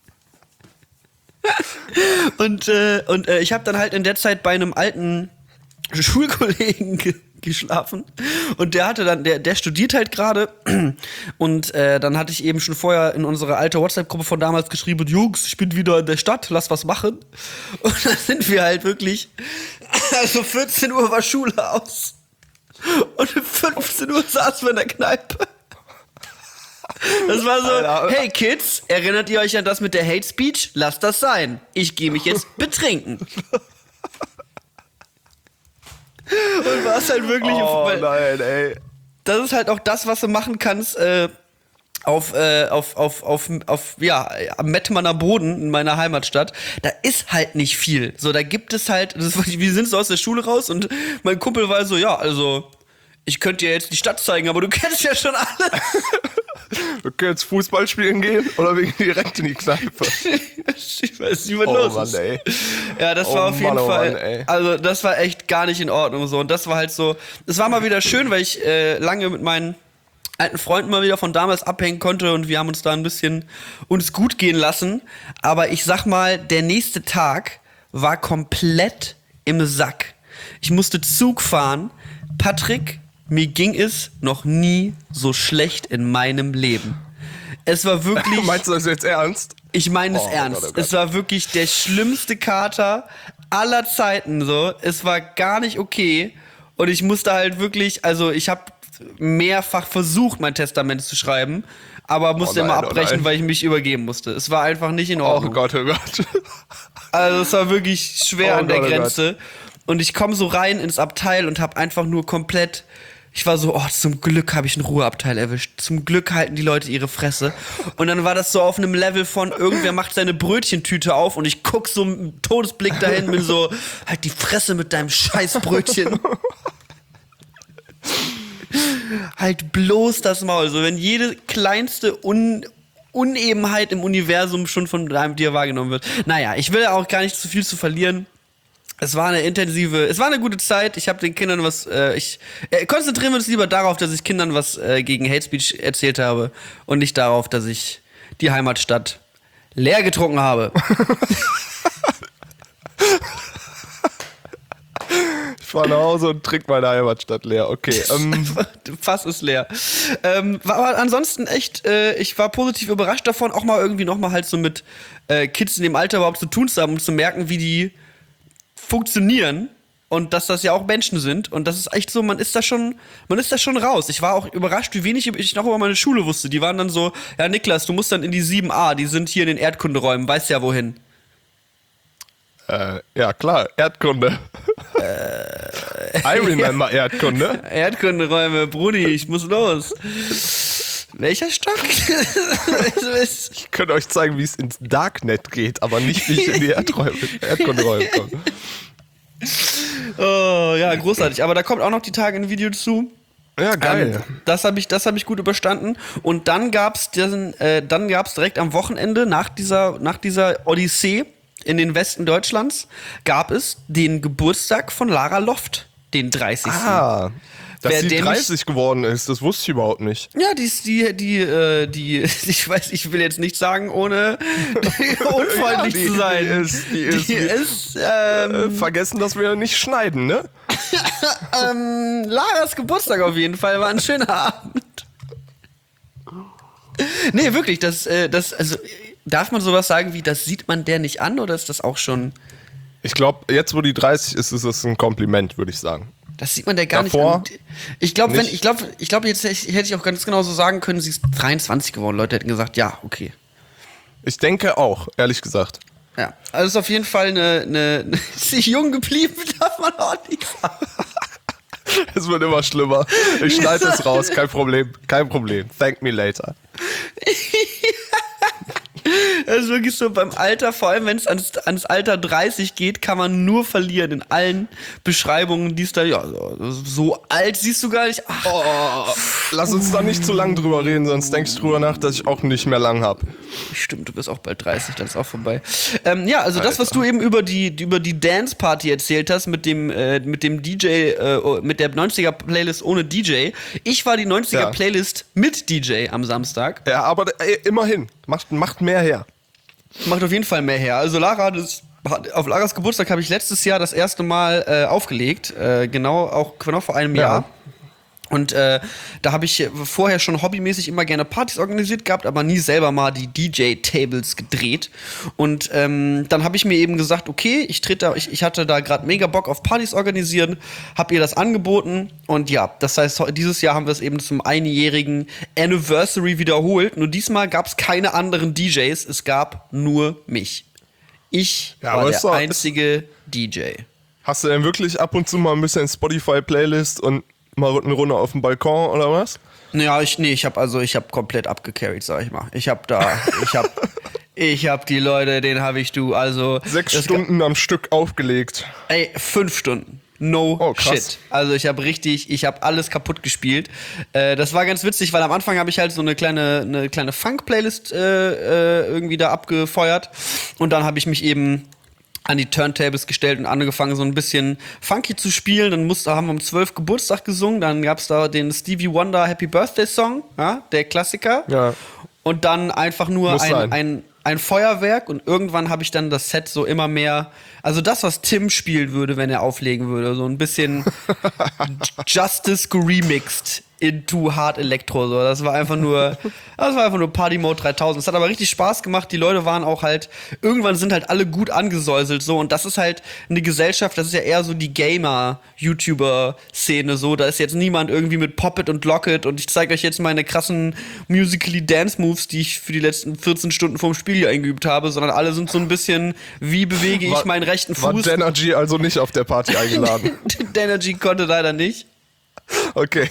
und äh, und äh, ich habe dann halt in der Zeit bei einem alten Schulkollegen ge- geschlafen und der hatte dann, der, der studiert halt gerade und äh, dann hatte ich eben schon vorher in unsere alte WhatsApp-Gruppe von damals geschrieben, Jungs, ich bin wieder in der Stadt, lass was machen. Und dann sind wir halt wirklich, also vierzehn Uhr war Schule aus und um fünfzehn Uhr saßen wir in der Kneipe. Das war so, Alter. Hey Kids, erinnert ihr euch an das mit der Hate Speech? Lasst das sein. Ich gehe mich jetzt betrinken. Und war es halt wirklich... Oh nein, ey. Das ist halt auch das, was du machen kannst äh, auf, äh, auf, auf, auf, auf, ja, am Mettmanner Boden in meiner Heimatstadt. Da ist halt nicht viel. So, da gibt es halt... Das, wir sind so aus der Schule raus und mein Kumpel war so, ja, also... Ich könnte dir jetzt die Stadt zeigen, aber du kennst ja schon alles. Wir können jetzt Fußball spielen gehen oder wir gehen direkt in die Kneipe. Ich weiß nicht, was oh, los Mann, ist. Ey. Ja, das oh, war auf jeden Mann, Fall, oh, Mann, also das war echt gar nicht in Ordnung so. Und das war halt so, es war mal wieder schön, weil ich äh, lange mit meinen alten Freunden mal wieder von damals abhängen konnte und wir haben uns da ein bisschen uns gut gehen lassen. Aber ich sag mal, der nächste Tag war komplett im Sack. Ich musste Zug fahren. Patrick, mir ging es noch nie so schlecht in meinem Leben. Es war wirklich... Meinst du das jetzt ernst? Ich meine es oh, ernst. Gott, oh Gott. Es war wirklich der schlimmste Kater aller Zeiten so. Es war gar nicht okay. Und ich musste halt wirklich... Also ich habe mehrfach versucht, mein Testament zu schreiben, aber musste oh nein, immer abbrechen, oh weil ich mich übergeben musste. Es war einfach nicht in Ordnung. Oh Gott, oh Gott. Also es war wirklich schwer oh an der Gott, Grenze. Oh und ich komme so rein ins Abteil und habe einfach nur komplett... Ich war so, oh, zum Glück habe ich einen Ruheabteil erwischt. Zum Glück halten die Leute ihre Fresse. Und dann war das so auf einem Level von, irgendwer macht seine Brötchentüte auf und ich guck so mit Todesblick dahin, bin so, halt die Fresse mit deinem Scheißbrötchen. Halt bloß das Maul. So, wenn jede kleinste Un- Unebenheit im Universum schon von deinem dir wahrgenommen wird. Naja, ich will auch gar nicht zu viel zu verlieren. Es war eine intensive, es war eine gute Zeit. Ich habe den Kindern was, äh, ich äh, konzentrieren wir uns lieber darauf, dass ich Kindern was äh, gegen Hate Speech erzählt habe und nicht darauf, dass ich die Heimatstadt leer getrunken habe. Ich fahre nach Hause und trinke meine Heimatstadt leer. Okay. Ähm. Fass ist leer. Ähm, war aber ansonsten echt, äh, ich war positiv überrascht davon, auch mal irgendwie nochmal halt so mit äh, Kids in dem Alter überhaupt zu tun zu haben, um zu merken, wie die funktionieren. Und dass das ja auch Menschen sind. Und das ist echt so, man ist da schon, man ist da schon raus. Ich war auch überrascht, wie wenig ich noch über meine Schule wusste. Die waren dann so, ja Niklas, du musst dann in die sieben a, die sind hier in den Erdkunderäumen, weißt ja wohin. Äh, ja klar, Erdkunde. Äh, I remember ja. Erdkunde. Erdkunderäume, Brudi, ich muss los. Welcher Stock? Ich könnte euch zeigen, wie es ins Darknet geht, aber nicht, wie ich in die Erdräume, Erdkunderäume komme. Oh, ja, großartig. Aber da kommt auch noch die Tage ein Video zu. Ja, geil. Ähm, das habe ich, das hab ich gut überstanden. Und dann gab's diesen, äh, dann gab's direkt am Wochenende nach dieser, nach dieser Odyssee in den Westen Deutschlands, gab es den Geburtstag von Lara Loft, den dreißigsten Ah, dass Wer sie den dreißig nicht- geworden ist, das wusste ich überhaupt nicht. Ja, die ist die, die, äh, die, ich weiß, ich will jetzt nicht sagen, ohne unfreundlich Ja, die- zu sein. die ist- die ist- die ist ähm, Äh, vergessen, dass wir nicht schneiden, ne? ähm, Laras Geburtstag auf jeden Fall, war ein schöner Abend. Nee, wirklich, das, äh, das, also, darf man sowas sagen wie, das sieht man der nicht an, oder ist das auch schon, Ich glaube, jetzt wo die dreißig ist, ist es ein Kompliment, würde ich sagen. das sieht man der gar Davor nicht an. Ich glaube, wenn, nicht. ich glaube, ich glaube, jetzt hätte ich auch ganz genau so sagen können, sie ist dreiundzwanzig geworden. Leute hätten gesagt, ja, okay. Ich denke auch, ehrlich gesagt. Ja, also ist auf jeden Fall eine, eine, eine sich jung geblieben, darf man auch nicht sagen. Es wird immer schlimmer. Ich schneide es raus, kein Problem, kein Problem. Thank me later. Das ist wirklich so beim Alter, vor allem wenn es ans, ans Alter dreißig geht, kann man nur verlieren in allen Beschreibungen, die es da, ja, so, so alt siehst du gar nicht. Ach, Oh, lass uns da nicht zu lang drüber reden, sonst denkst du drüber nach, dass ich auch nicht mehr lang habe. stimmt, du bist auch bald dreißig, dann ist auch vorbei. Ähm, ja, also das, was du eben über die, über die Dance-Party erzählt hast, mit dem, äh, mit dem D J, äh, mit der neunziger-Playlist ohne D J. Ich war die neunziger-Playlist mit D J am Samstag. Ja, aber ey, immerhin, macht, macht mehr her. Macht auf jeden Fall mehr her. Also Lara hat es, hat, auf Laras Geburtstag habe ich letztes Jahr das erste Mal äh, aufgelegt. Äh, genau, auch genau vor einem Ja. Jahr. Und äh, da habe ich vorher schon hobbymäßig immer gerne Partys organisiert gehabt, aber nie selber mal die D J-Tables gedreht. Und ähm, dann habe ich mir eben gesagt, okay, ich trete da, ich, ich hatte da gerade mega Bock auf Partys organisieren, habe ihr das angeboten und ja, das heißt, dieses Jahr haben wir es eben zum einjährigen Anniversary wiederholt. Nur diesmal gab es keine anderen D Js, es gab nur mich. Ich Ja, war aber der ist doch- einzige D J. Hast du denn wirklich ab und zu mal ein bisschen Spotify-Playlist und mal eine Runde auf dem Balkon oder was? Ja, ich nee, ich habe also ich habe komplett abgecarried, sag ich mal. Ich habe da ich habe ich habe die Leute, den habe ich du also Sechs das Stunden am Stück aufgelegt. Ga- ey, fünf Stunden. No Oh, krass. shit. Also ich habe richtig, ich habe alles kaputt gespielt. Äh, das war ganz witzig, weil am Anfang habe ich halt so eine kleine eine kleine Funk-Playlist äh, äh, irgendwie da abgefeuert und dann habe ich mich eben an die Turntables gestellt und angefangen, so ein bisschen funky zu spielen. Dann musste, haben wir um zwölf Geburtstag gesungen. Dann gab's da den Stevie Wonder Happy Birthday Song, ja, der Klassiker. Ja. Und dann einfach nur Muss ein, sein. ein, ein Feuerwerk. Und irgendwann habe ich dann das Set so immer mehr, also das, was Tim spielen würde, wenn er auflegen würde. So ein bisschen Justice geremixed into Hard Electro. So. Das war einfach nur, das war einfach nur Party Mode dreitausend. Es hat aber richtig Spaß gemacht. Die Leute waren auch halt, irgendwann sind halt alle gut angesäuselt. So. Und das ist halt eine Gesellschaft, das ist ja eher so die Gamer-YouTuber-Szene. So. Da ist jetzt niemand irgendwie mit Pop-It und Lock-It. Und ich zeige euch jetzt meine krassen Musically-Dance-Moves, die ich für die letzten vierzehn Stunden vorm Spiel hier eingeübt habe. Sondern alle sind so ein bisschen, wie bewege ich War- meinen rechten War Fuß? Denergy also nicht auf der Party eingeladen? Denergy konnte leider nicht. Okay.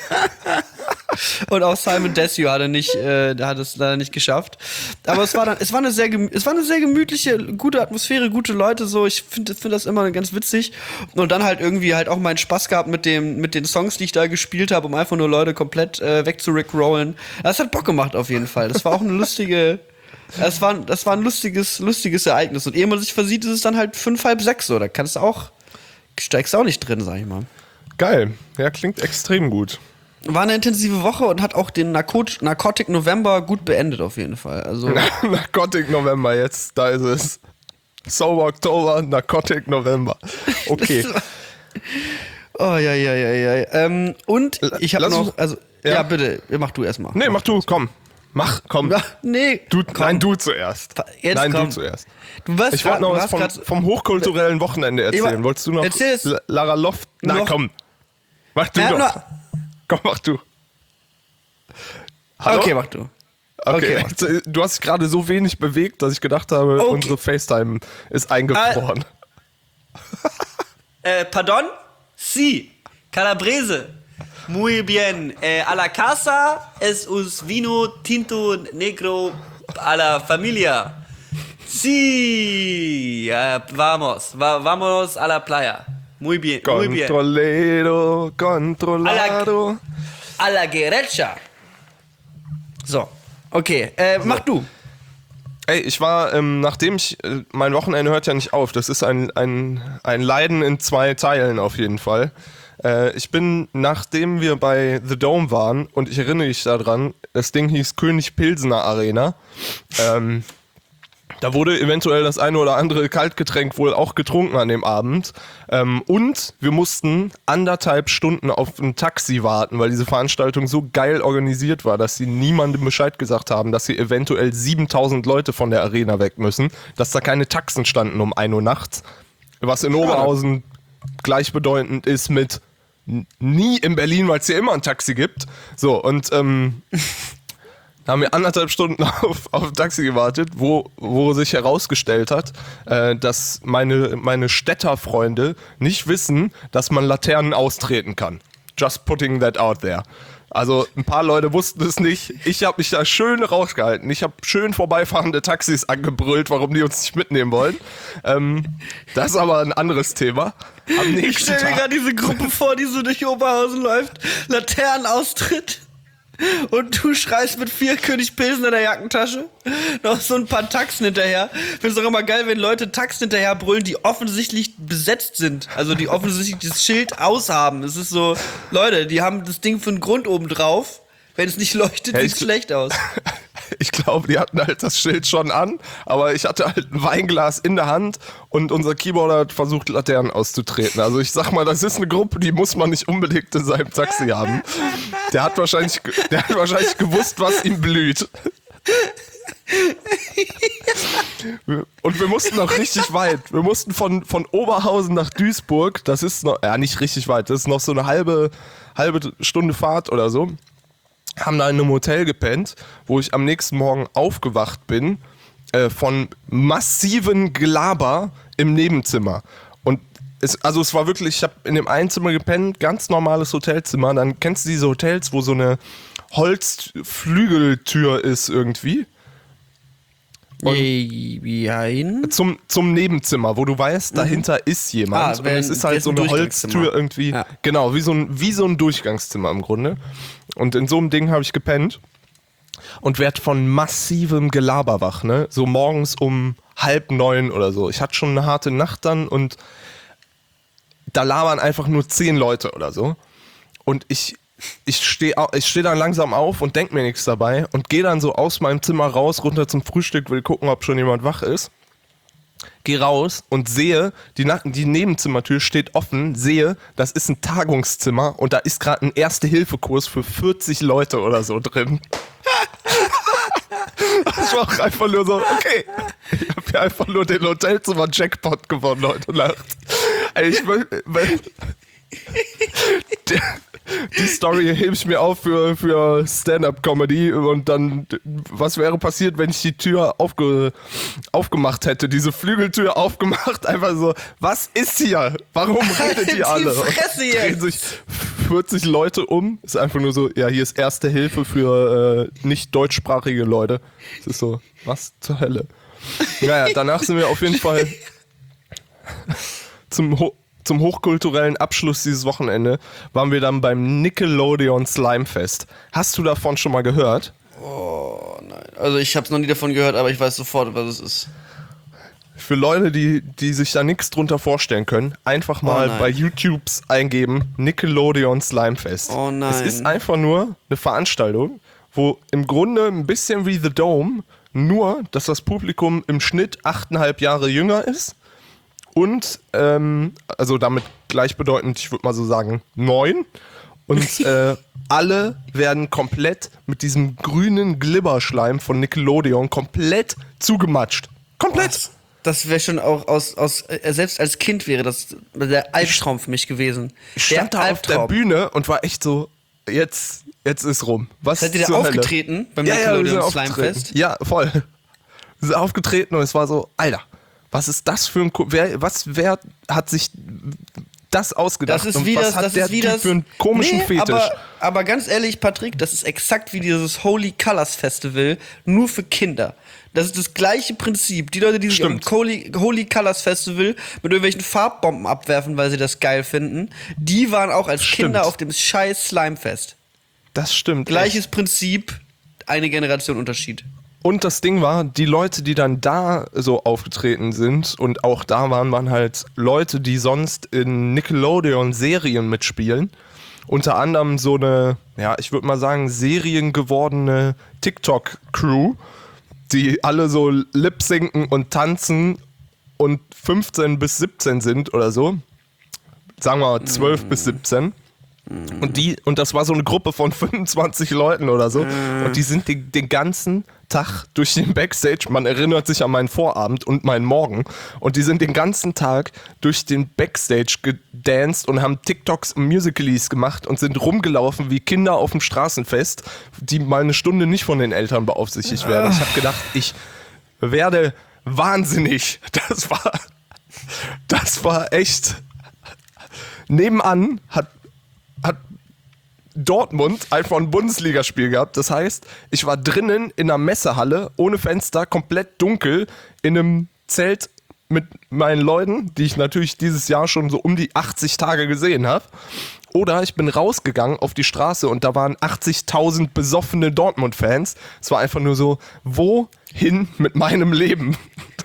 Und auch Simon Desue hat er nicht, äh, der hat es leider nicht geschafft. Aber es war dann, es war eine sehr, gemü- es war eine sehr gemütliche, gute Atmosphäre, gute Leute. So, ich finde, finde das immer ganz witzig. Und dann halt irgendwie halt auch meinen Spaß gehabt mit dem, mit den Songs, die ich da gespielt habe, um einfach nur Leute komplett äh, wegzurickrollen. Das hat Bock gemacht auf jeden Fall. Das war auch eine lustige. Das war, das war ein lustiges, lustiges Ereignis. Und ehe man sich versieht, ist es dann halt fünf, halb sechs so. Da kannst du auch, steigst du auch nicht drin, sag ich mal. Geil. Ja, klingt extrem gut. war eine intensive Woche und hat auch den Narkot- Narcotic November gut beendet auf jeden Fall. Also Narcotic November, jetzt, da ist es. Sober Oktober, Narcotic November. Okay. Oh, ja, ja, ja, ja. Ähm, und ich habe noch, also, ja. ja, bitte, mach du erstmal. Nee, mach du, komm. Mach, komm. Ja, nee. Du, nein, du zuerst. Jetzt nein, komm. du zuerst. Du warst ich wollte noch was vom, vom hochkulturellen Wochenende erzählen. Wolltest du noch Erzähl es. Lara Loft? Nein, noch. komm. Mach du ja, doch. noch. Komm, mach du. Hallo? Okay, mach du. Okay, okay mach du. Du hast dich gerade so wenig bewegt, dass ich gedacht habe, okay. unsere FaceTime ist eingefroren. Äh, pardon? Si. Calabrese. Muy bien. Eh, a la casa es us vino tinto negro a la familia. Sí. Eh, vamos. Va, vamos a la playa. Muy bien. Muy bien. Controlero, controlado. A la, a la derecha. So. Okay, äh, mach du. Ey, ich war, ähm, nachdem ich, äh, mein Wochenende hört ja nicht auf. Das ist ein, ein, ein Leiden in zwei Teilen auf jeden Fall. Äh, ich bin, nachdem wir bei The Dome waren, und ich erinnere mich daran, das Ding hieß König Pilsener Arena, ähm, da wurde eventuell das eine oder andere Kaltgetränk wohl auch getrunken an dem Abend. Ähm, und wir mussten anderthalb Stunden auf ein Taxi warten, weil diese Veranstaltung so geil organisiert war, dass sie niemandem Bescheid gesagt haben, dass hier eventuell siebentausend Leute von der Arena weg müssen, dass da keine Taxen standen um ein Uhr nachts. Was in Oberhausen gleichbedeutend ist mit nie in Berlin, weil es hier immer ein Taxi gibt. So, und ähm, da haben wir anderthalb Stunden auf, auf ein Taxi gewartet, wo, wo sich herausgestellt hat, äh, dass meine, meine Städterfreunde nicht wissen, dass man Laternen austreten kann. Just putting that out there. Also ein paar Leute wussten es nicht. Ich habe mich da schön rausgehalten. Ich habe schön vorbeifahrende Taxis angebrüllt, warum die uns nicht mitnehmen wollen. Ähm, das ist aber ein anderes Thema. Am Ich stelle mir gerade diese Gruppe vor, die so durch Oberhausen läuft, Laternenaustritt. Und du schreist mit vier König Pilsen in der Jackentasche. Noch so ein paar Taxen hinterher. Ich finde es auch immer geil, wenn Leute Taxen hinterher brüllen, die offensichtlich besetzt sind. Also die offensichtlich das Schild aushaben. Es ist so, Leute, die haben das Ding für einen Grund oben drauf. Wenn es nicht leuchtet, ja, sieht es schlecht aus. Ich glaube, die hatten halt das Schild schon an, aber ich hatte halt ein Weinglas in der Hand und unser Keyboarder hat versucht, Laternen auszutreten. Also ich sag mal, das ist eine Gruppe, die muss man nicht unbedingt in seinem Taxi haben. Der hat wahrscheinlich, der hat wahrscheinlich gewusst, was ihm blüht. Und wir mussten noch richtig weit. Wir mussten von, von Oberhausen nach Duisburg, das ist noch, ja nicht richtig weit, das ist noch so eine halbe, halbe Stunde Fahrt oder so. Haben da in einem Hotel gepennt, wo ich am nächsten Morgen aufgewacht bin äh, von massiven Gelaber im Nebenzimmer. Und es, also es war wirklich, ich habe in dem einen Zimmer gepennt, ganz normales Hotelzimmer. Dann kennst du diese Hotels, wo so eine Holzflügeltür ist irgendwie? Jein. Zum, zum Nebenzimmer, wo du weißt, dahinter mhm. ist jemand. Ah, und es ist halt so eine Holztür irgendwie. Ja. Genau, wie so, ein, wie so ein Durchgangszimmer im Grunde. Und in so einem Ding habe ich gepennt und werd von massivem Gelaber wach, ne? So morgens um halb neun oder so. Ich hatte schon eine harte Nacht dann und da labern einfach nur zehn Leute oder so. Und ich Ich stehe ich steh dann langsam auf und denk mir nichts dabei und gehe dann so aus meinem Zimmer raus, runter zum Frühstück, will gucken, ob schon jemand wach ist. Geh raus und sehe, die, die Nebenzimmertür steht offen, sehe, das ist ein Tagungszimmer und da ist gerade ein Erste-Hilfe-Kurs für vierzig Leute oder so drin. Das war auch einfach nur so, okay, ich habe hier einfach nur den Hotelzimmer-Jackpot gewonnen heute Nacht. Ich will... Die Story hebe ich mir auf für, für Stand-Up-Comedy und dann, was wäre passiert, wenn ich die Tür aufge, aufgemacht hätte, diese Flügeltür aufgemacht, einfach so, was ist hier? Warum redet ihr alle? Die Fresse jetzt. Drehen sich vierzig Leute um, ist einfach nur so, ja, hier ist Erste Hilfe für äh, nicht deutschsprachige Leute. Es ist so, was zur Hölle? Naja, danach sind wir auf jeden Fall zum Ho- Zum hochkulturellen Abschluss dieses Wochenende waren wir dann beim Nickelodeon Slimefest. Hast du davon schon mal gehört? Oh nein. Also ich habe noch nie davon gehört, aber ich weiß sofort, was es ist. Für Leute, die, die sich da nichts drunter vorstellen können, einfach mal Oh bei YouTubes eingeben, Nickelodeon Slimefest. Oh nein. Es ist einfach nur eine Veranstaltung, wo im Grunde ein bisschen wie The Dome, nur, dass das Publikum im Schnitt achteinhalb Jahre jünger ist und, ähm, also damit gleichbedeutend, ich würde mal so sagen, neun. Und äh, alle werden komplett mit diesem grünen Glibberschleim von Nickelodeon komplett zugematscht. Komplett! Was? Das wäre schon auch aus, aus äh, selbst als Kind wäre das der Albtraum für mich gewesen. Ich stand der da auf der Albtraum. Bühne und war echt so, jetzt, jetzt ist rum. Was Seid ihr da zur Hölle? aufgetreten beim Ja, ja, wir sind Nickelodeon aufgetreten. Slimefest? Ja, voll. Wir sind aufgetreten und es war so, Alter, was ist das für ein, Ko- wer, was, wer hat sich das ausgedacht? Das ist und wie was das, hat das der ist wie Typ das. für einen komischen Nee, Fetisch? Aber, aber ganz ehrlich, Patrick, das ist exakt wie dieses Holy Colors Festival, nur für Kinder. Das ist das gleiche Prinzip. Die Leute, die sich am Stimmt. Holy, Holy Colors Festival mit irgendwelchen Farbbomben abwerfen, weil sie das geil finden, die waren auch als Stimmt. Kinder auf dem scheiß Slimefest. Das stimmt. Gleiches Prinzip, eine Generation Unterschied. Und das Ding war, die Leute, die dann da so aufgetreten sind und auch da waren, waren halt Leute, die sonst in Nickelodeon-Serien mitspielen. Unter anderem so eine, ja, ich würde mal sagen, seriengewordene TikTok-Crew, die alle so lip-sinken und tanzen und fünfzehn bis siebzehn sind oder so. Sagen wir mal zwölf bis siebzehn. Und die, und das war so eine Gruppe von fünfundzwanzig Leuten oder so. Und die sind den, den ganzen Tag durch den Backstage, man erinnert sich an meinen Vorabend und meinen Morgen, und die sind den ganzen Tag durch den Backstage gedanced und haben TikToks und Musicalies gemacht und sind rumgelaufen wie Kinder auf dem Straßenfest, die mal eine Stunde nicht von den Eltern beaufsichtigt werden. Ich habe gedacht, ich werde wahnsinnig. Das war, das war echt. Nebenan hat hat Dortmund einfach ein Bundesligaspiel gehabt. Das heißt, ich war drinnen in einer Messehalle, ohne Fenster, komplett dunkel, in einem Zelt mit meinen Leuten, die ich natürlich dieses Jahr schon so um die achtzig Tage gesehen habe. Oder ich bin rausgegangen auf die Straße und da waren achtzigtausend besoffene Dortmund-Fans. Es war einfach nur so, wohin mit meinem Leben?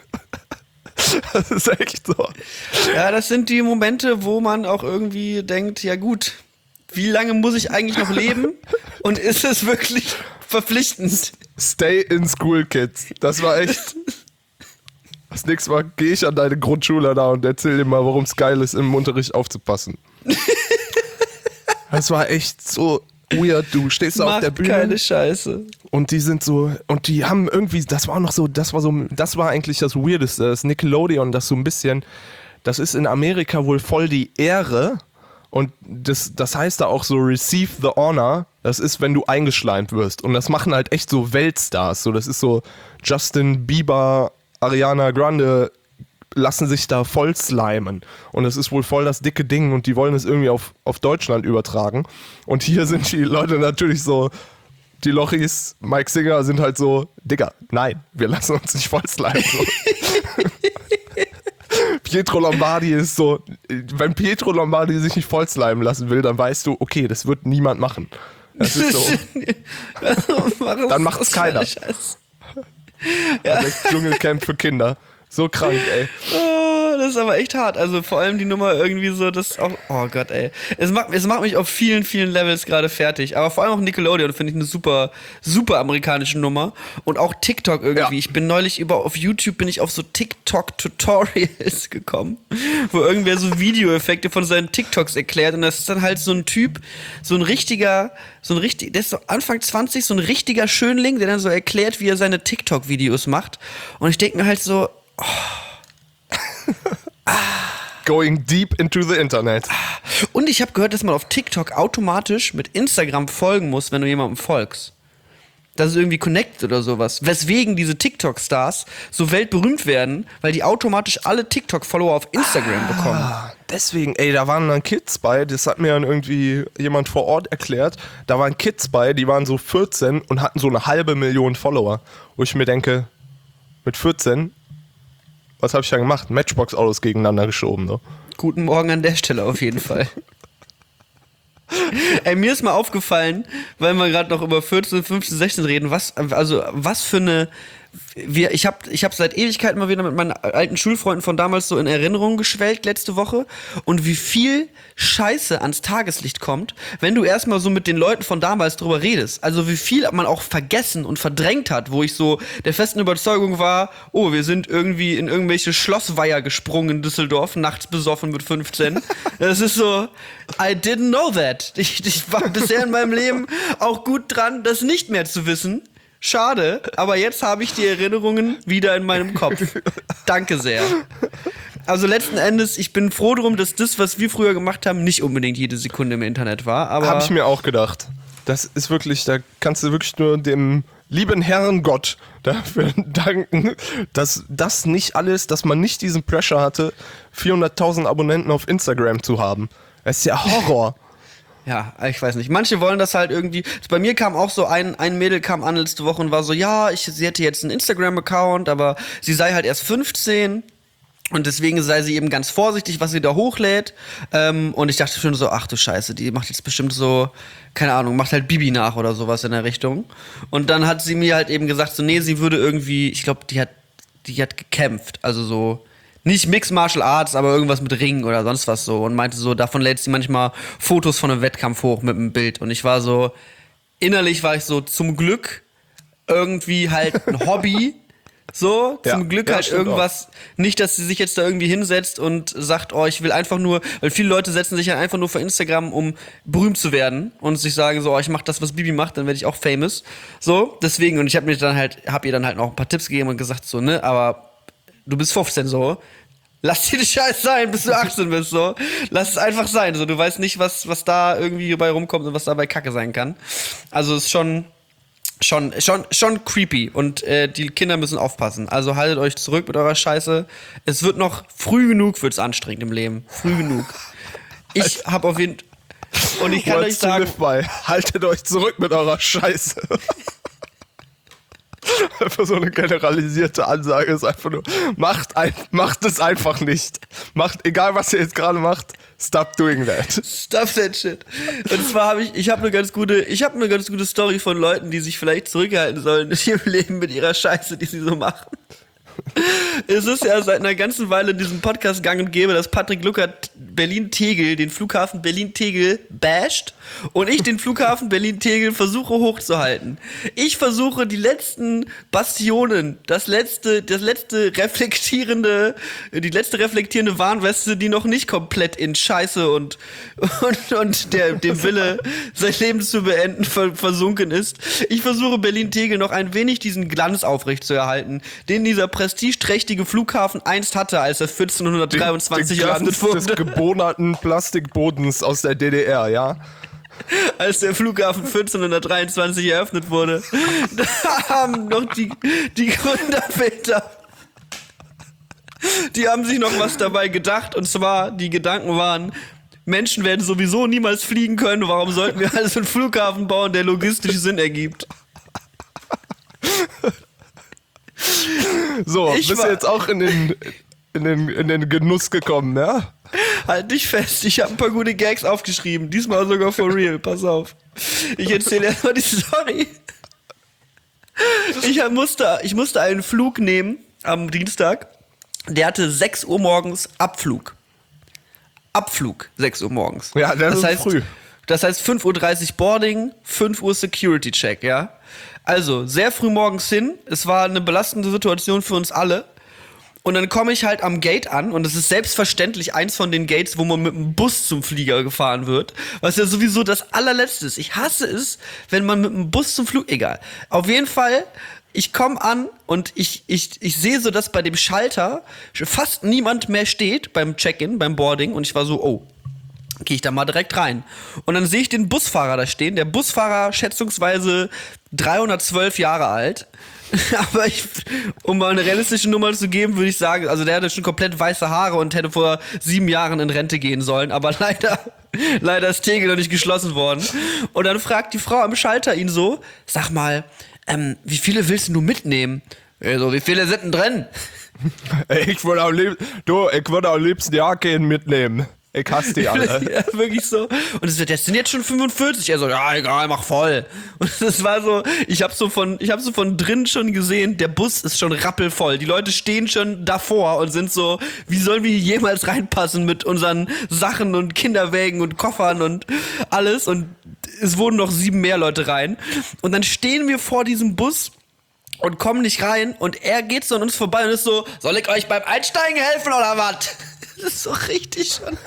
Das ist echt so. Ja, das sind die Momente, wo man auch irgendwie denkt, ja gut, wie lange muss ich eigentlich noch leben? Und ist es wirklich verpflichtend? Stay in school, kids. Das war echt. Das nächste Mal gehe ich an deine Grundschule da und erzähl dir mal, warum es geil ist, im Unterricht aufzupassen. Das war echt so weird. Du stehst da auf Macht der Bühne keine Scheiße. und die sind so, und die haben irgendwie, das war auch noch so, das war so, das war eigentlich das Weirdeste, das Nickelodeon, das so ein bisschen, das ist in Amerika wohl voll die Ehre. Und das, das heißt da auch so Receive the Honor, das ist, wenn du eingeschleimt wirst. Und das machen halt echt so Weltstars. So, das ist so Justin Bieber, Ariana Grande lassen sich da voll slimen. Und das ist wohl voll das dicke Ding und die wollen es irgendwie auf, auf Deutschland übertragen. Und hier sind die Leute natürlich so, die Lochis, Mike Singer sind halt so, Digga, nein, wir lassen uns nicht voll slimen. So. Pietro Lombardi ist so, wenn Pietro Lombardi sich nicht vollslimen lassen will, dann weißt du, okay, das wird niemand machen. Das ist so. Dann macht's keiner. Ja. Das Dschungelcamp für Kinder. So krank, ey. Oh, das ist aber echt hart. Also vor allem die Nummer irgendwie so, das auch. Oh Gott, ey. Es macht, es macht mich auf vielen, vielen Levels gerade fertig. Aber vor allem auch Nickelodeon finde ich eine super, super amerikanische Nummer. Und auch TikTok irgendwie. Ja. Ich bin neulich über auf YouTube bin ich auf so TikTok-Tutorials gekommen, wo irgendwer so Videoeffekte von seinen TikToks erklärt. Und das ist dann halt so ein Typ, so ein richtiger, so ein richtig, der ist so Anfang zwanzig, so ein richtiger Schönling, der dann so erklärt, wie er seine TikTok-Videos macht. Und ich denke mir halt so, Going deep into the Internet. und ich habe gehört, dass man auf TikTok automatisch mit Instagram folgen muss, wenn du jemandem folgst. Das ist irgendwie connected oder sowas. Weswegen diese TikTok-Stars so weltberühmt werden, weil die automatisch alle TikTok-Follower auf Instagram ah, bekommen. Deswegen, ey, da waren dann Kids bei, das hat mir dann irgendwie jemand vor Ort erklärt, da waren Kids bei, die waren so vierzehn und hatten so eine halbe Million Follower. Wo ich mir denke, mit vierzehn, was habe ich da gemacht? Matchbox-Autos gegeneinander geschoben, so. Guten Morgen an der Stelle auf jeden Fall. Ey, mir ist mal aufgefallen, weil wir gerade noch über vierzehn, fünfzehn, sechzehn reden, was, also, was für eine, wir, ich habe ich hab seit Ewigkeiten mal wieder mit meinen alten Schulfreunden von damals so in Erinnerung geschwelgt letzte Woche und wie viel Scheiße ans Tageslicht kommt, wenn du erstmal so mit den Leuten von damals drüber redest. Also wie viel man auch vergessen und verdrängt hat, wo ich so der festen Überzeugung war, oh, wir sind irgendwie in irgendwelche Schlossweiher gesprungen in Düsseldorf, nachts besoffen mit fünfzehn. Das ist so, I didn't know that. Ich, ich war bisher in meinem Leben auch gut dran, das nicht mehr zu wissen. Schade, aber jetzt habe ich die Erinnerungen wieder in meinem Kopf. Danke sehr. Also letzten Endes, ich bin froh drum, dass das, was wir früher gemacht haben, nicht unbedingt jede Sekunde im Internet war. Aber habe ich mir auch gedacht. Das ist wirklich, da kannst du wirklich nur dem lieben Herrn Gott dafür danken, dass das nicht alles, dass man nicht diesen Pressure hatte, vierhunderttausend Abonnenten auf Instagram zu haben. Das ist ja Horror. Ja, ich weiß nicht. Manche wollen das halt irgendwie. Bei mir kam auch so ein, ein Mädel kam an letzte Woche und war so, ja, ich, sie hätte jetzt einen Instagram-Account, aber sie sei halt erst fünfzehn und deswegen sei sie eben ganz vorsichtig, was sie da hochlädt. Ähm, und ich dachte schon so, ach du Scheiße, die macht jetzt bestimmt so, keine Ahnung, macht halt Bibi nach oder sowas in der Richtung. Und dann hat sie mir halt eben gesagt, so, nee, sie würde irgendwie, ich glaube, die hat, die hat gekämpft, also so. Nicht Mixed Martial Arts, aber irgendwas mit Ringen oder sonst was so. Und meinte so, davon lädt sie manchmal Fotos von einem Wettkampf hoch mit einem Bild. Und ich war so, innerlich war ich so, zum Glück irgendwie halt ein Hobby. So, Ja, zum Glück ja, halt stimmt irgendwas. auch. Nicht, dass sie sich jetzt da irgendwie hinsetzt und sagt, oh, ich will einfach nur, weil viele Leute setzen sich ja einfach nur für Instagram, um berühmt zu werden und sich sagen so, oh, ich mach das, was Bibi macht, dann werde ich auch famous. So, deswegen, und ich habe mir dann halt, hab ihr dann halt noch ein paar Tipps gegeben und gesagt so, ne, aber du bist fünfzehn so, lass dir die Scheiß sein, bis du achtzehn bist, so. Lass es einfach sein, so. Du weißt nicht, was, was da irgendwie bei rumkommt und was dabei Kacke sein kann. Also es ist schon, schon, schon, schon creepy und äh, die Kinder müssen aufpassen. Also haltet euch zurück mit eurer Scheiße. Es wird noch früh genug, wird's anstrengend im Leben. Früh genug. Ich hab auf jeden und ich kann Words euch sagen, to live by. Haltet euch zurück mit eurer Scheiße. Einfach so eine generalisierte Ansage ist einfach nur, macht, ein, macht es einfach nicht. Macht, egal was ihr jetzt gerade macht, stop doing that. Stop that shit. Und zwar habe ich, ich habe eine ganz gute, ich habe eine ganz gute Story von Leuten, die sich vielleicht zurückhalten sollen in ihrem Leben mit ihrer Scheiße, die sie so machen. Es ist ja seit einer ganzen Weile in diesem Podcast gang und gäbe, dass Patrick Luckert Berlin-Tegel, den Flughafen Berlin-Tegel basht und ich den Flughafen Berlin-Tegel versuche hochzuhalten. Ich versuche die letzten Bastionen, das letzte, das letzte reflektierende, die letzte reflektierende Warnweste, die noch nicht komplett in Scheiße und, und, und der, dem Wille, sein Leben zu beenden, versunken ist. Ich versuche Berlin-Tegel noch ein wenig diesen Glanz aufrechtzuerhalten, den dieser prestigeträchtige Flughafen einst hatte, als er vierzehnhundertdreiundzwanzig eröffnet wurde. Des gebohnerten Plastikbodens aus der D D R, ja? Als der Flughafen vierzehnhundertdreiundzwanzig eröffnet wurde, da haben noch die, die Gründerväter, die haben sich noch was dabei gedacht, und zwar, die Gedanken waren, Menschen werden sowieso niemals fliegen können, warum sollten wir also einen Flughafen bauen, der logistisch Sinn ergibt? So, Ich bist war- du jetzt auch in den, in den, in den Genuss gekommen, ja? Halt dich fest, ich habe ein paar gute Gags aufgeschrieben, diesmal sogar for real, pass auf. Ich erzähle erstmal die Story. Ich hab- musste, ich musste einen Flug nehmen am Dienstag, der hatte sechs Uhr morgens Abflug. Abflug, sechs Uhr morgens. Ja, das ist heißt, früh. Das heißt fünf Uhr dreißig Boarding, fünf Uhr Security Check, ja. Also, sehr früh morgens hin, es war eine belastende Situation für uns alle. Und dann komme ich halt am Gate an und es ist selbstverständlich eins von den Gates, wo man mit dem Bus zum Flieger gefahren wird, was ja sowieso das allerletzte ist. Ich hasse es, wenn man mit dem Bus zum Flug, egal. Auf jeden Fall, ich komme an und ich, ich, ich sehe so, dass bei dem Schalter fast niemand mehr steht beim Check-in, beim Boarding, und ich war so, oh, gehe ich da mal direkt rein. Und dann sehe ich den Busfahrer da stehen. Der Busfahrer schätzungsweise dreihundertzwölf Jahre alt. Aber ich, um mal eine realistische Nummer zu geben, würde ich sagen, also der hatte schon komplett weiße Haare und hätte vor sieben Jahren in Rente gehen sollen. Aber leider, leider ist Tegel noch nicht geschlossen worden. Und dann fragt die Frau am Schalter ihn so, sag mal, ähm, wie viele willst du mitnehmen? So, wie viele sind denn drin? Ich würde am liebsten, du, ich würde am liebsten die A K mitnehmen. Ich hasse die alle. Ja, wirklich so. Und es wird, das sind jetzt schon fünfundvierzig. Er so, ja, egal, mach voll. Und das war so, ich habe so von, ich habe so von drin schon gesehen, der Bus ist schon rappelvoll. Die Leute stehen schon davor und sind so, wie sollen wir hier jemals reinpassen mit unseren Sachen und Kinderwägen und Koffern und alles. Und es wurden noch sieben mehr Leute rein. Und dann stehen wir vor diesem Bus und kommen nicht rein. Und er geht so an uns vorbei und ist so, soll ich euch beim Einsteigen helfen oder was? Das ist so richtig schon,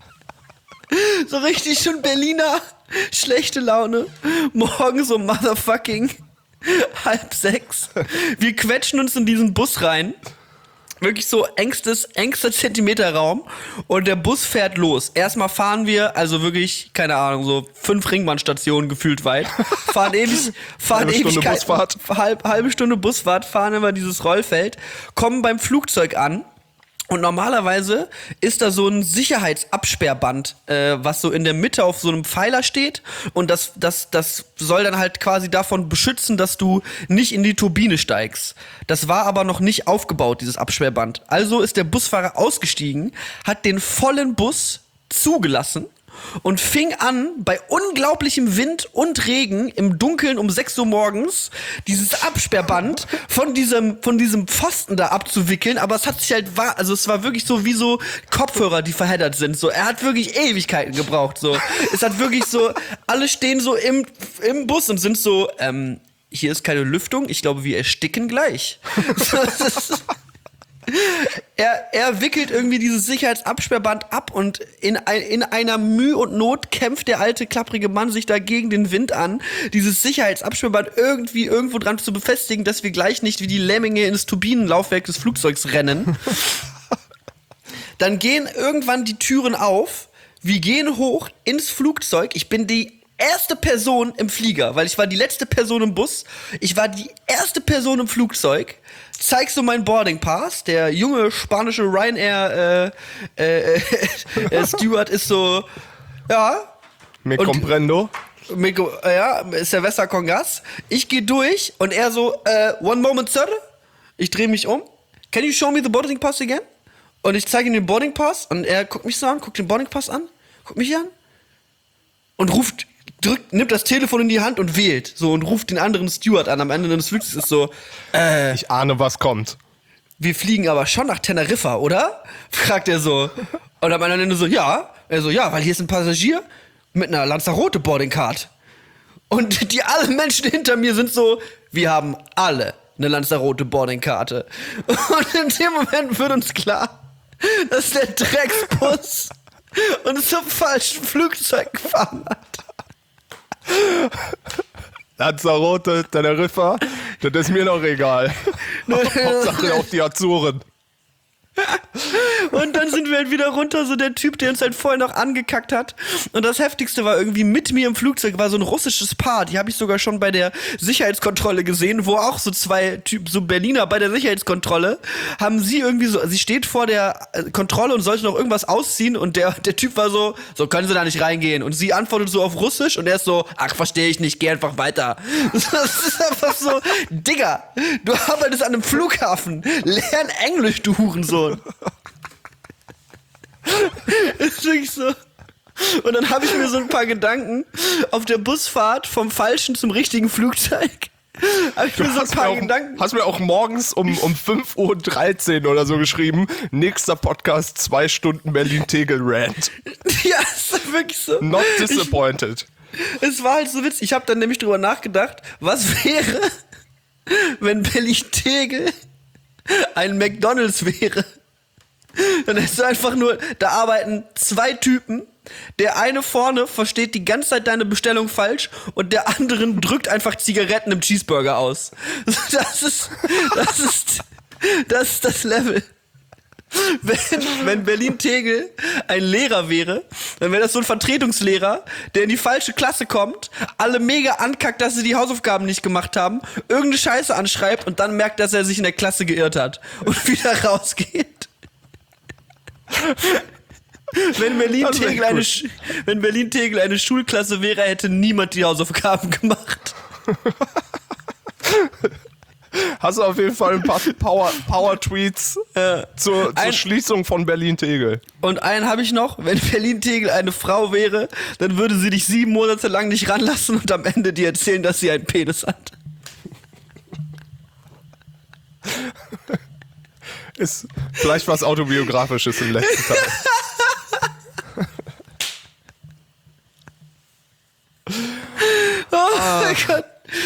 so richtig schon Berliner schlechte Laune. Morgen so motherfucking halb sechs. Wir quetschen uns in diesen Bus rein. Wirklich so engstes, engster Zentimeterraum. Und der Bus fährt los. Erstmal fahren wir, also wirklich, keine Ahnung, so fünf Ringbahnstationen gefühlt weit. Fahren ewig, fahren halbe ewig, Stunde Busfahrt. Halb, halbe Stunde Busfahrt, fahren über dieses Rollfeld, kommen beim Flugzeug an. Und normalerweise ist da so ein Sicherheitsabsperrband, äh, was so in der Mitte auf so einem Pfeiler steht. Und das, das, das soll dann halt quasi davon beschützen, dass du nicht in die Turbine steigst. Das war aber noch nicht aufgebaut, dieses Absperrband. Also ist der Busfahrer ausgestiegen, hat den vollen Bus zugelassen und fing an, bei unglaublichem Wind und Regen im Dunkeln um sechs Uhr morgens dieses Absperrband von diesem, von diesem Pfosten da abzuwickeln. Aber es hat sich halt, war, also es war wirklich so wie so Kopfhörer, die verheddert sind. So, er hat wirklich Ewigkeiten gebraucht. So, es hat wirklich so, alle stehen so im, im Bus und sind so, ähm, hier ist keine Lüftung. Ich glaube, wir ersticken gleich. So, das ist, Er, er wickelt irgendwie dieses Sicherheitsabsperrband ab und in, ein, in einer Mühe und Not kämpft der alte, klapprige Mann sich da gegen den Wind an, dieses Sicherheitsabsperrband irgendwie irgendwo dran zu befestigen, dass wir gleich nicht wie die Lemminge ins Turbinenlaufwerk des Flugzeugs rennen. Dann gehen irgendwann die Türen auf, wir gehen hoch ins Flugzeug, ich bin die erste Person im Flieger, weil ich war die letzte Person im Bus, ich war die erste Person im Flugzeug, zeig so meinen Boarding Pass, der junge spanische Ryanair äh, äh, äh, Steward ist so, ja. Me comprendo. Me, ja, Silvester con gas. Ich gehe durch und er so, äh, one moment, sir. Ich drehe mich um. Can you show me the boarding pass again? Und ich zeige ihm den Boarding Pass und er guckt mich so an, guckt den Boarding Pass an, guckt mich an und ruft, drückt, nimmt das Telefon in die Hand und wählt. So, und ruft den anderen Steward an. Am Ende des Flugs ist so, äh, ich ahne, was kommt. Wir fliegen aber schon nach Teneriffa, oder? Fragt er so. Und am Ende so, ja. Er so, ja, weil hier ist ein Passagier mit einer Lanzarote Boarding Card. Und die alle Menschen hinter mir sind so, wir haben alle eine Lanzarote Boarding Karte. Und in dem Moment wird uns klar, dass der Drecksbus uns zum falschen Flugzeug gefahren hat. Lanzarote, Teneriffa, das ist mir noch egal. Hauptsache auf die Azoren. Und dann sind wir halt wieder runter, so der Typ, der uns halt vorher noch angekackt hat. Und das Heftigste war irgendwie, mit mir im Flugzeug war so ein russisches Paar, die habe ich sogar schon bei der Sicherheitskontrolle gesehen, wo auch so zwei Typen, so Berliner bei der Sicherheitskontrolle, haben sie irgendwie so, sie steht vor der Kontrolle und sollte noch irgendwas ausziehen und der, der Typ war so, so können sie da nicht reingehen. Und sie antwortet so auf Russisch und er ist so, ach, verstehe ich nicht, geh einfach weiter. Das ist einfach so, Digga, du arbeitest an einem Flughafen, lern Englisch, du Hurensohn. Ist wirklich so. Und dann habe ich mir so ein paar Gedanken auf der Busfahrt vom falschen zum richtigen Flugzeug. Hab ich mir so ein paar auch, Gedanken. hast mir auch morgens um, um fünf Uhr dreizehn oder so geschrieben, nächster Podcast, zwei Stunden Berlin-Tegel-Rant. Ja, ist wirklich so. Not disappointed. Ich, es war halt so witzig. Ich habe dann nämlich drüber nachgedacht, was wäre, wenn Berlin-Tegel ein McDonald's wäre. Dann ist es einfach nur, da arbeiten zwei Typen, der eine vorne versteht die ganze Zeit deine Bestellung falsch und der andere drückt einfach Zigaretten im Cheeseburger aus. Das ist, das ist, das ist das Level. Wenn, wenn Berlin-Tegel ein Lehrer wäre, dann wäre das so ein Vertretungslehrer, der in die falsche Klasse kommt, alle mega ankackt, dass sie die Hausaufgaben nicht gemacht haben, irgendeine Scheiße anschreibt und dann merkt, dass er sich in der Klasse geirrt hat und wieder rausgeht. Wenn Berlin-Tegel eine, Sch- wenn Berlin-Tegel eine Schulklasse wäre, hätte niemand die Hausaufgaben gemacht. hast du auf jeden Fall ein paar Power, Power-Tweets äh, zur, zur Ein- Schließung von Berlin-Tegel. Und einen habe ich noch, wenn Berlin-Tegel eine Frau wäre, dann würde sie dich sieben Monate lang nicht ranlassen und am Ende dir erzählen, dass sie einen Penis hat. Ist vielleicht was Autobiografisches im letzten Teil. Oh mein Gott.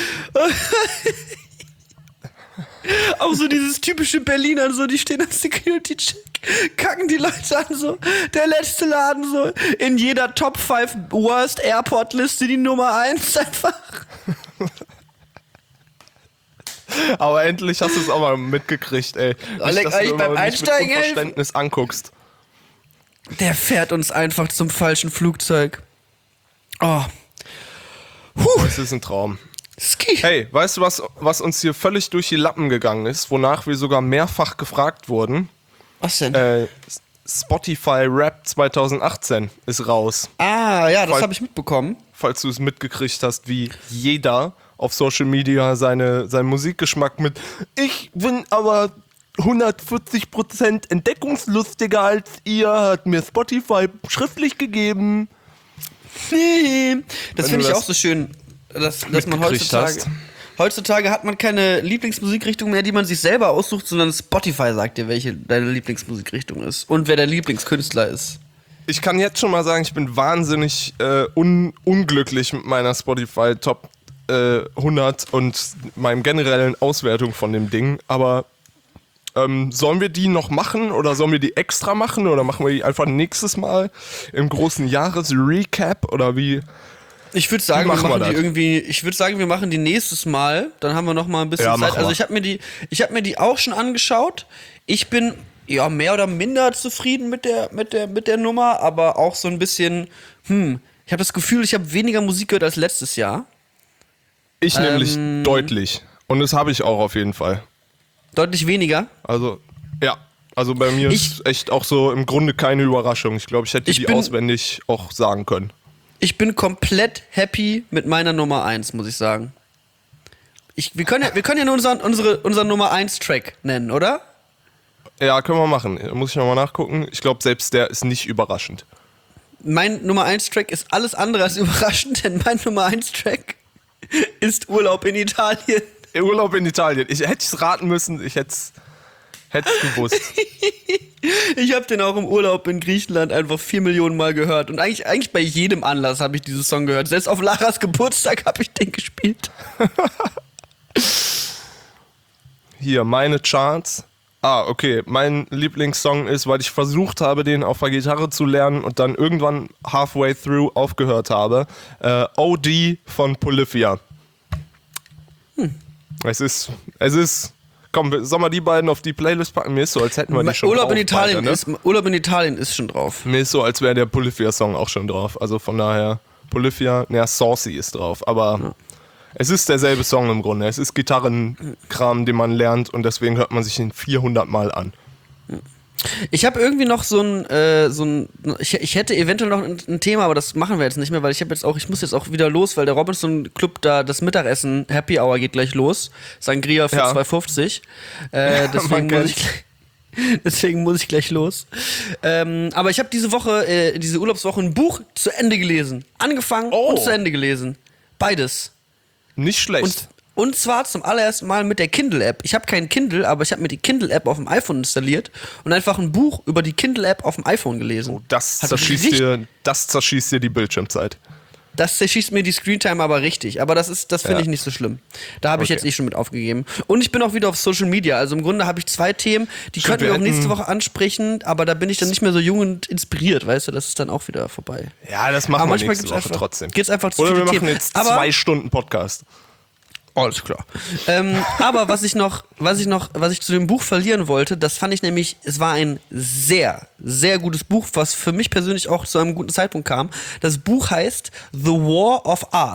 Auch so dieses typische Berliner, so, die stehen am Security-Check, kacken die Leute an, so, der letzte Laden, so, in jeder Top fünf Worst Airport-Liste die Nummer eins einfach. Aber endlich hast du es auch mal mitgekriegt, ey. Alec, Nicht, dass du euch beim immer nicht mit Einsteigen helfen? Unverständnis anguckst. Der fährt uns einfach zum falschen Flugzeug. Oh. Puh. Es ist ein Traum. Ski. Hey, weißt du, was, was uns hier völlig durch die Lappen gegangen ist, wonach wir sogar mehrfach gefragt wurden? Was denn? Äh, Spotify Rap zwanzig achtzehn ist raus. ah, ja, das Voll- habe ich mitbekommen. Falls du es mitgekriegt hast, wie jeder auf Social Media seine, seinen Musikgeschmack mit Ich bin aber hundertvierzig Prozent entdeckungslustiger als ihr, hat mir Spotify schriftlich gegeben. Nee. Das Wenn finde du ich das auch so schön, dass, dass man mitgekriegt heutzutage. hast. Heutzutage hat man keine Lieblingsmusikrichtung mehr, die man sich selber aussucht, sondern Spotify sagt dir, welche deine Lieblingsmusikrichtung ist und wer dein Lieblingskünstler ist. Ich kann jetzt schon mal sagen, ich bin wahnsinnig äh, un unglücklich mit meiner Spotify Top äh, hundert und meinem generellen Auswertung von dem Ding. Aber ähm, sollen wir die noch machen oder sollen wir die extra machen oder machen wir die einfach nächstes Mal im großen Jahresrecap oder wie? Ich würde sagen, wir machen wir machen die das? irgendwie. Ich würde sagen, wir machen die nächstes Mal. Dann haben wir noch mal ein bisschen Ja, Zeit. machen Also wir. ich habe mir die, ich habe mir die auch schon angeschaut. Ich bin ja mehr oder minder zufrieden mit der, mit der, mit der Nummer, aber auch so ein bisschen. Hm, ich habe das Gefühl, ich habe weniger Musik gehört als letztes Jahr. Ich nämlich Ähm. deutlich. Und das habe ich auch auf jeden Fall. Deutlich weniger. Also, ja. Also bei mir Ich- ist echt auch so im Grunde keine Überraschung. Ich glaube, ich hätte Ich die bin- auswendig auch sagen können. Ich bin komplett happy mit meiner Nummer eins, muss ich sagen. Ich, wir können ja, wir können ja nur unseren, unsere, unseren Nummer eins Track nennen, oder? Ja, können wir machen. Muss ich nochmal nachgucken. Ich glaube, selbst der ist nicht überraschend. Mein Nummer eins Track ist alles andere als überraschend, denn mein Nummer eins Track ist Urlaub in Italien. Urlaub in Italien. Ich hätte es raten müssen, ich hätte es gewusst. Ich habe den auch im Urlaub in Griechenland einfach vier Millionen Mal gehört. Und eigentlich, eigentlich bei jedem Anlass habe ich diesen Song gehört. Selbst auf Laras Geburtstag habe ich den gespielt. Hier, meine Charts. Ah, okay. Mein Lieblingssong ist, weil ich versucht habe, den auf der Gitarre zu lernen und dann irgendwann halfway through aufgehört habe. Äh, O D von Polyphia. Hm. Es ist, es ist, komm, sollen wir die beiden auf die Playlist packen? Mir ist so, als hätten wir die schon Urlaub drauf. in Italien beide, ne? ist Urlaub in Italien ist schon drauf. Mir ist so, als wäre der Polyphia-Song auch schon drauf. Also von daher, Polyphia, naja, Saucy ist drauf. Aber Ja. es ist derselbe Song im Grunde. Es ist Gitarrenkram, den man lernt und deswegen hört man sich ihn vierhundert Mal an. Ich habe irgendwie noch so ein, äh, so ein ich, ich hätte eventuell noch ein, ein Thema, aber das machen wir jetzt nicht mehr, weil ich habe jetzt auch, ich muss jetzt auch wieder los, weil der Robinson Club da, das Mittagessen, Happy Hour geht gleich los. Sangria für Ja. zwei fünfzig. Äh, Ja, deswegen, man muss ich, gleich- deswegen muss ich gleich los. Ähm, aber ich habe diese Woche, äh, diese Urlaubswoche ein Buch zu Ende gelesen. Angefangen Oh. und zu Ende gelesen. Beides. Nicht schlecht. Und, und zwar zum allerersten Mal mit der Kindle-App. Ich habe keinen Kindle, aber ich habe mir die Kindle-App auf dem iPhone installiert und einfach ein Buch über die Kindle-App auf dem iPhone gelesen. Oh, das, Hat zerschießt richtig- dir, das zerschießt dir die Bildschirmzeit. Das zerschießt mir die Screentime aber richtig. Aber das ist, das finde Ja. ich nicht so schlimm. Da habe ich Okay. jetzt eh schon mit aufgegeben. Und ich bin auch wieder auf Social Media. Also im Grunde habe ich zwei Themen, die Stimmt, könnten wir wir auch nächste hätten- Woche ansprechen, aber da bin ich dann nicht mehr so jung und inspiriert, weißt du, das ist dann auch wieder vorbei. Ja, das machen Aber wir manchmal nächste gibt's Woche einfach- trotzdem. geht's einfach zu Oder viele wir machen Themen. jetzt Aber- zwei Stunden Podcast. Alles klar. ähm, aber was ich noch, was ich noch, was ich zu dem Buch verlieren wollte, das fand ich nämlich, es war ein sehr, sehr gutes Buch, was für mich persönlich auch zu einem guten Zeitpunkt kam. Das Buch heißt The War of Art.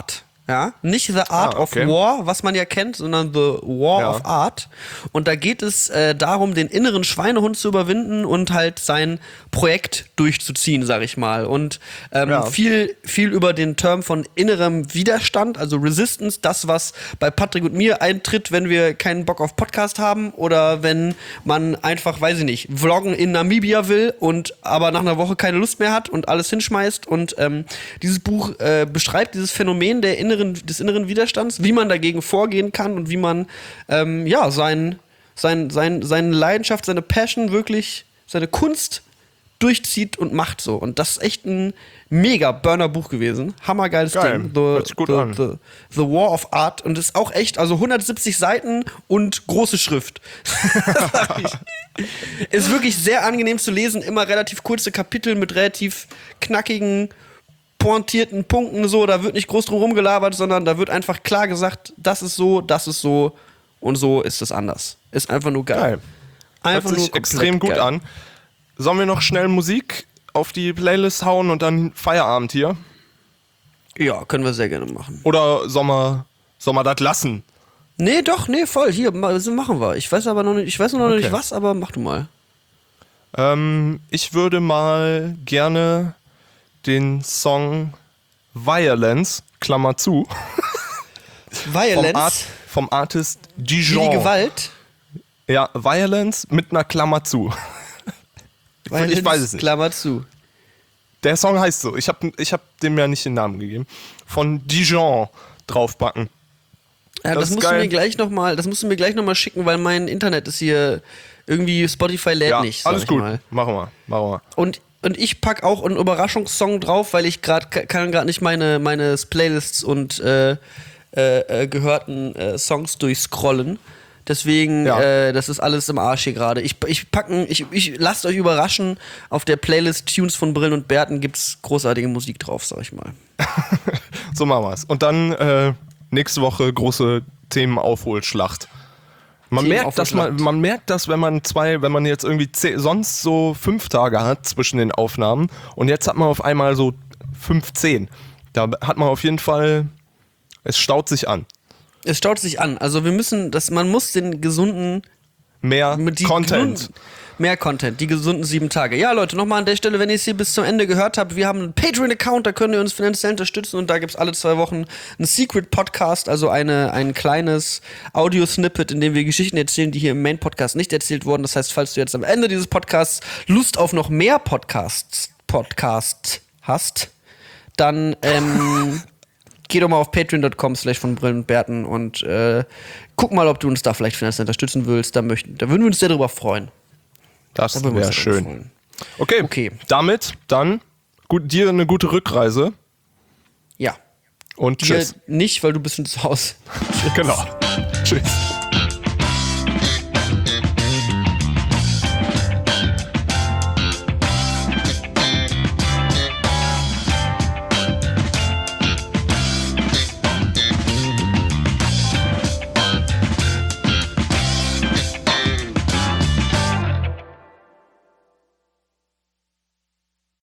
Ja, nicht The Art Ah, okay. of War, was man ja kennt, sondern The War Ja. of Art. Und da geht es äh, darum, den inneren Schweinehund zu überwinden und halt sein Projekt durchzuziehen, sag ich mal. Und ähm, Ja. viel, viel über den Term von innerem Widerstand, also Resistance, das, was bei Patrick und mir eintritt, wenn wir keinen Bock auf Podcast haben oder wenn man einfach, weiß ich nicht, vloggen in Namibia will und aber nach einer Woche keine Lust mehr hat und alles hinschmeißt. Und ähm, dieses Buch äh, beschreibt dieses Phänomen der inneren des inneren Widerstands, wie man dagegen vorgehen kann und wie man ähm, ja sein, sein, sein, seine Leidenschaft, seine Passion wirklich, seine Kunst durchzieht und macht so. Und das ist echt ein mega Burner-Buch gewesen. Hammergeiles Geil. Ding. The, Hört sich gut the, an. The, the War of Art. Und ist auch echt, also hundertsiebzig Seiten und große Schrift. Sag ich. Ist wirklich sehr angenehm zu lesen. Immer relativ kurze Kapitel mit relativ knackigen pointierten Punkten so, da wird nicht groß drum rumgelabert, sondern da wird einfach klar gesagt, das ist so, das ist so und so ist es anders. Ist einfach nur geil. Geil. Einfach Hört sich nur extrem gut geil. an. Sollen wir noch schnell Musik auf die Playlist hauen und dann Feierabend hier? Ja, können wir sehr gerne machen. Oder sollen wir, sollen wir das lassen? Nee, doch, nee, voll, hier, ma- so machen wir. Ich weiß aber noch nicht, ich weiß noch Okay. nicht was, aber mach du mal. Ähm, ich würde mal gerne den Song Violence, Klammer zu, vom, Violence, Art, vom Artist wie Dijon. die Gewalt. Ja, Violence mit einer Klammer zu. Violence, ich weiß es nicht. Klammer zu. Der Song heißt so. Ich habe ich hab dem ja nicht den Namen gegeben. Von Dijon draufpacken. Ja, Das das, ist musst du geil. mir gleich noch mal, das musst du mir gleich noch mal schicken, weil mein Internet ist hier irgendwie Spotify lädt Ja, nicht. sag alles ich gut. Mal. Machen wir, machen wir. Und und ich pack auch einen Überraschungssong drauf, weil ich gerade kann gerade nicht meine meine Playlists und äh, äh, äh, gehörten äh, Songs durchscrollen. Deswegen, Ja. äh, das ist alles im Arsch hier gerade. Ich, ich packen, ich, ich lasst euch überraschen. Auf der Playlist Tunes von Brillen und Bärten gibt's großartige Musik drauf, sag ich mal. So machen wir's. Und dann äh, nächste Woche große Themenaufholschlacht. Man merkt, dass man, man merkt das, wenn man zwei, wenn man jetzt irgendwie zehn, sonst so fünf Tage hat zwischen den Aufnahmen und jetzt hat man auf einmal so fünfzehn. Da hat man auf jeden Fall, es staut sich an. Es staut sich an. Also wir müssen, das, man muss den gesunden Mehr Mit die Content. gesunden- Mehr Content, die gesunden sieben Tage. Ja, Leute, nochmal an der Stelle, wenn ihr es hier bis zum Ende gehört habt, wir haben einen Patreon-Account, da könnt ihr uns finanziell unterstützen und da gibt's alle zwei Wochen einen Secret-Podcast, also eine, ein kleines Audio-Snippet, in dem wir Geschichten erzählen, die hier im Main-Podcast nicht erzählt wurden. Das heißt, falls du jetzt am Ende dieses Podcasts Lust auf noch mehr Podcasts, Podcast hast, dann ähm, geh doch mal auf patreon.com slash von Brillen und Bärten und äh, guck mal, ob du uns da vielleicht finanziell unterstützen willst. Da, möchten, da würden wir uns sehr drüber freuen. Das Da würden wir wäre uns sehr drüber schön. freuen. Okay, Okay. damit dann gut, dir eine gute Rückreise Ja. und Dir tschüss. nicht, weil du bist schon zu Hause. Genau. Tschüss.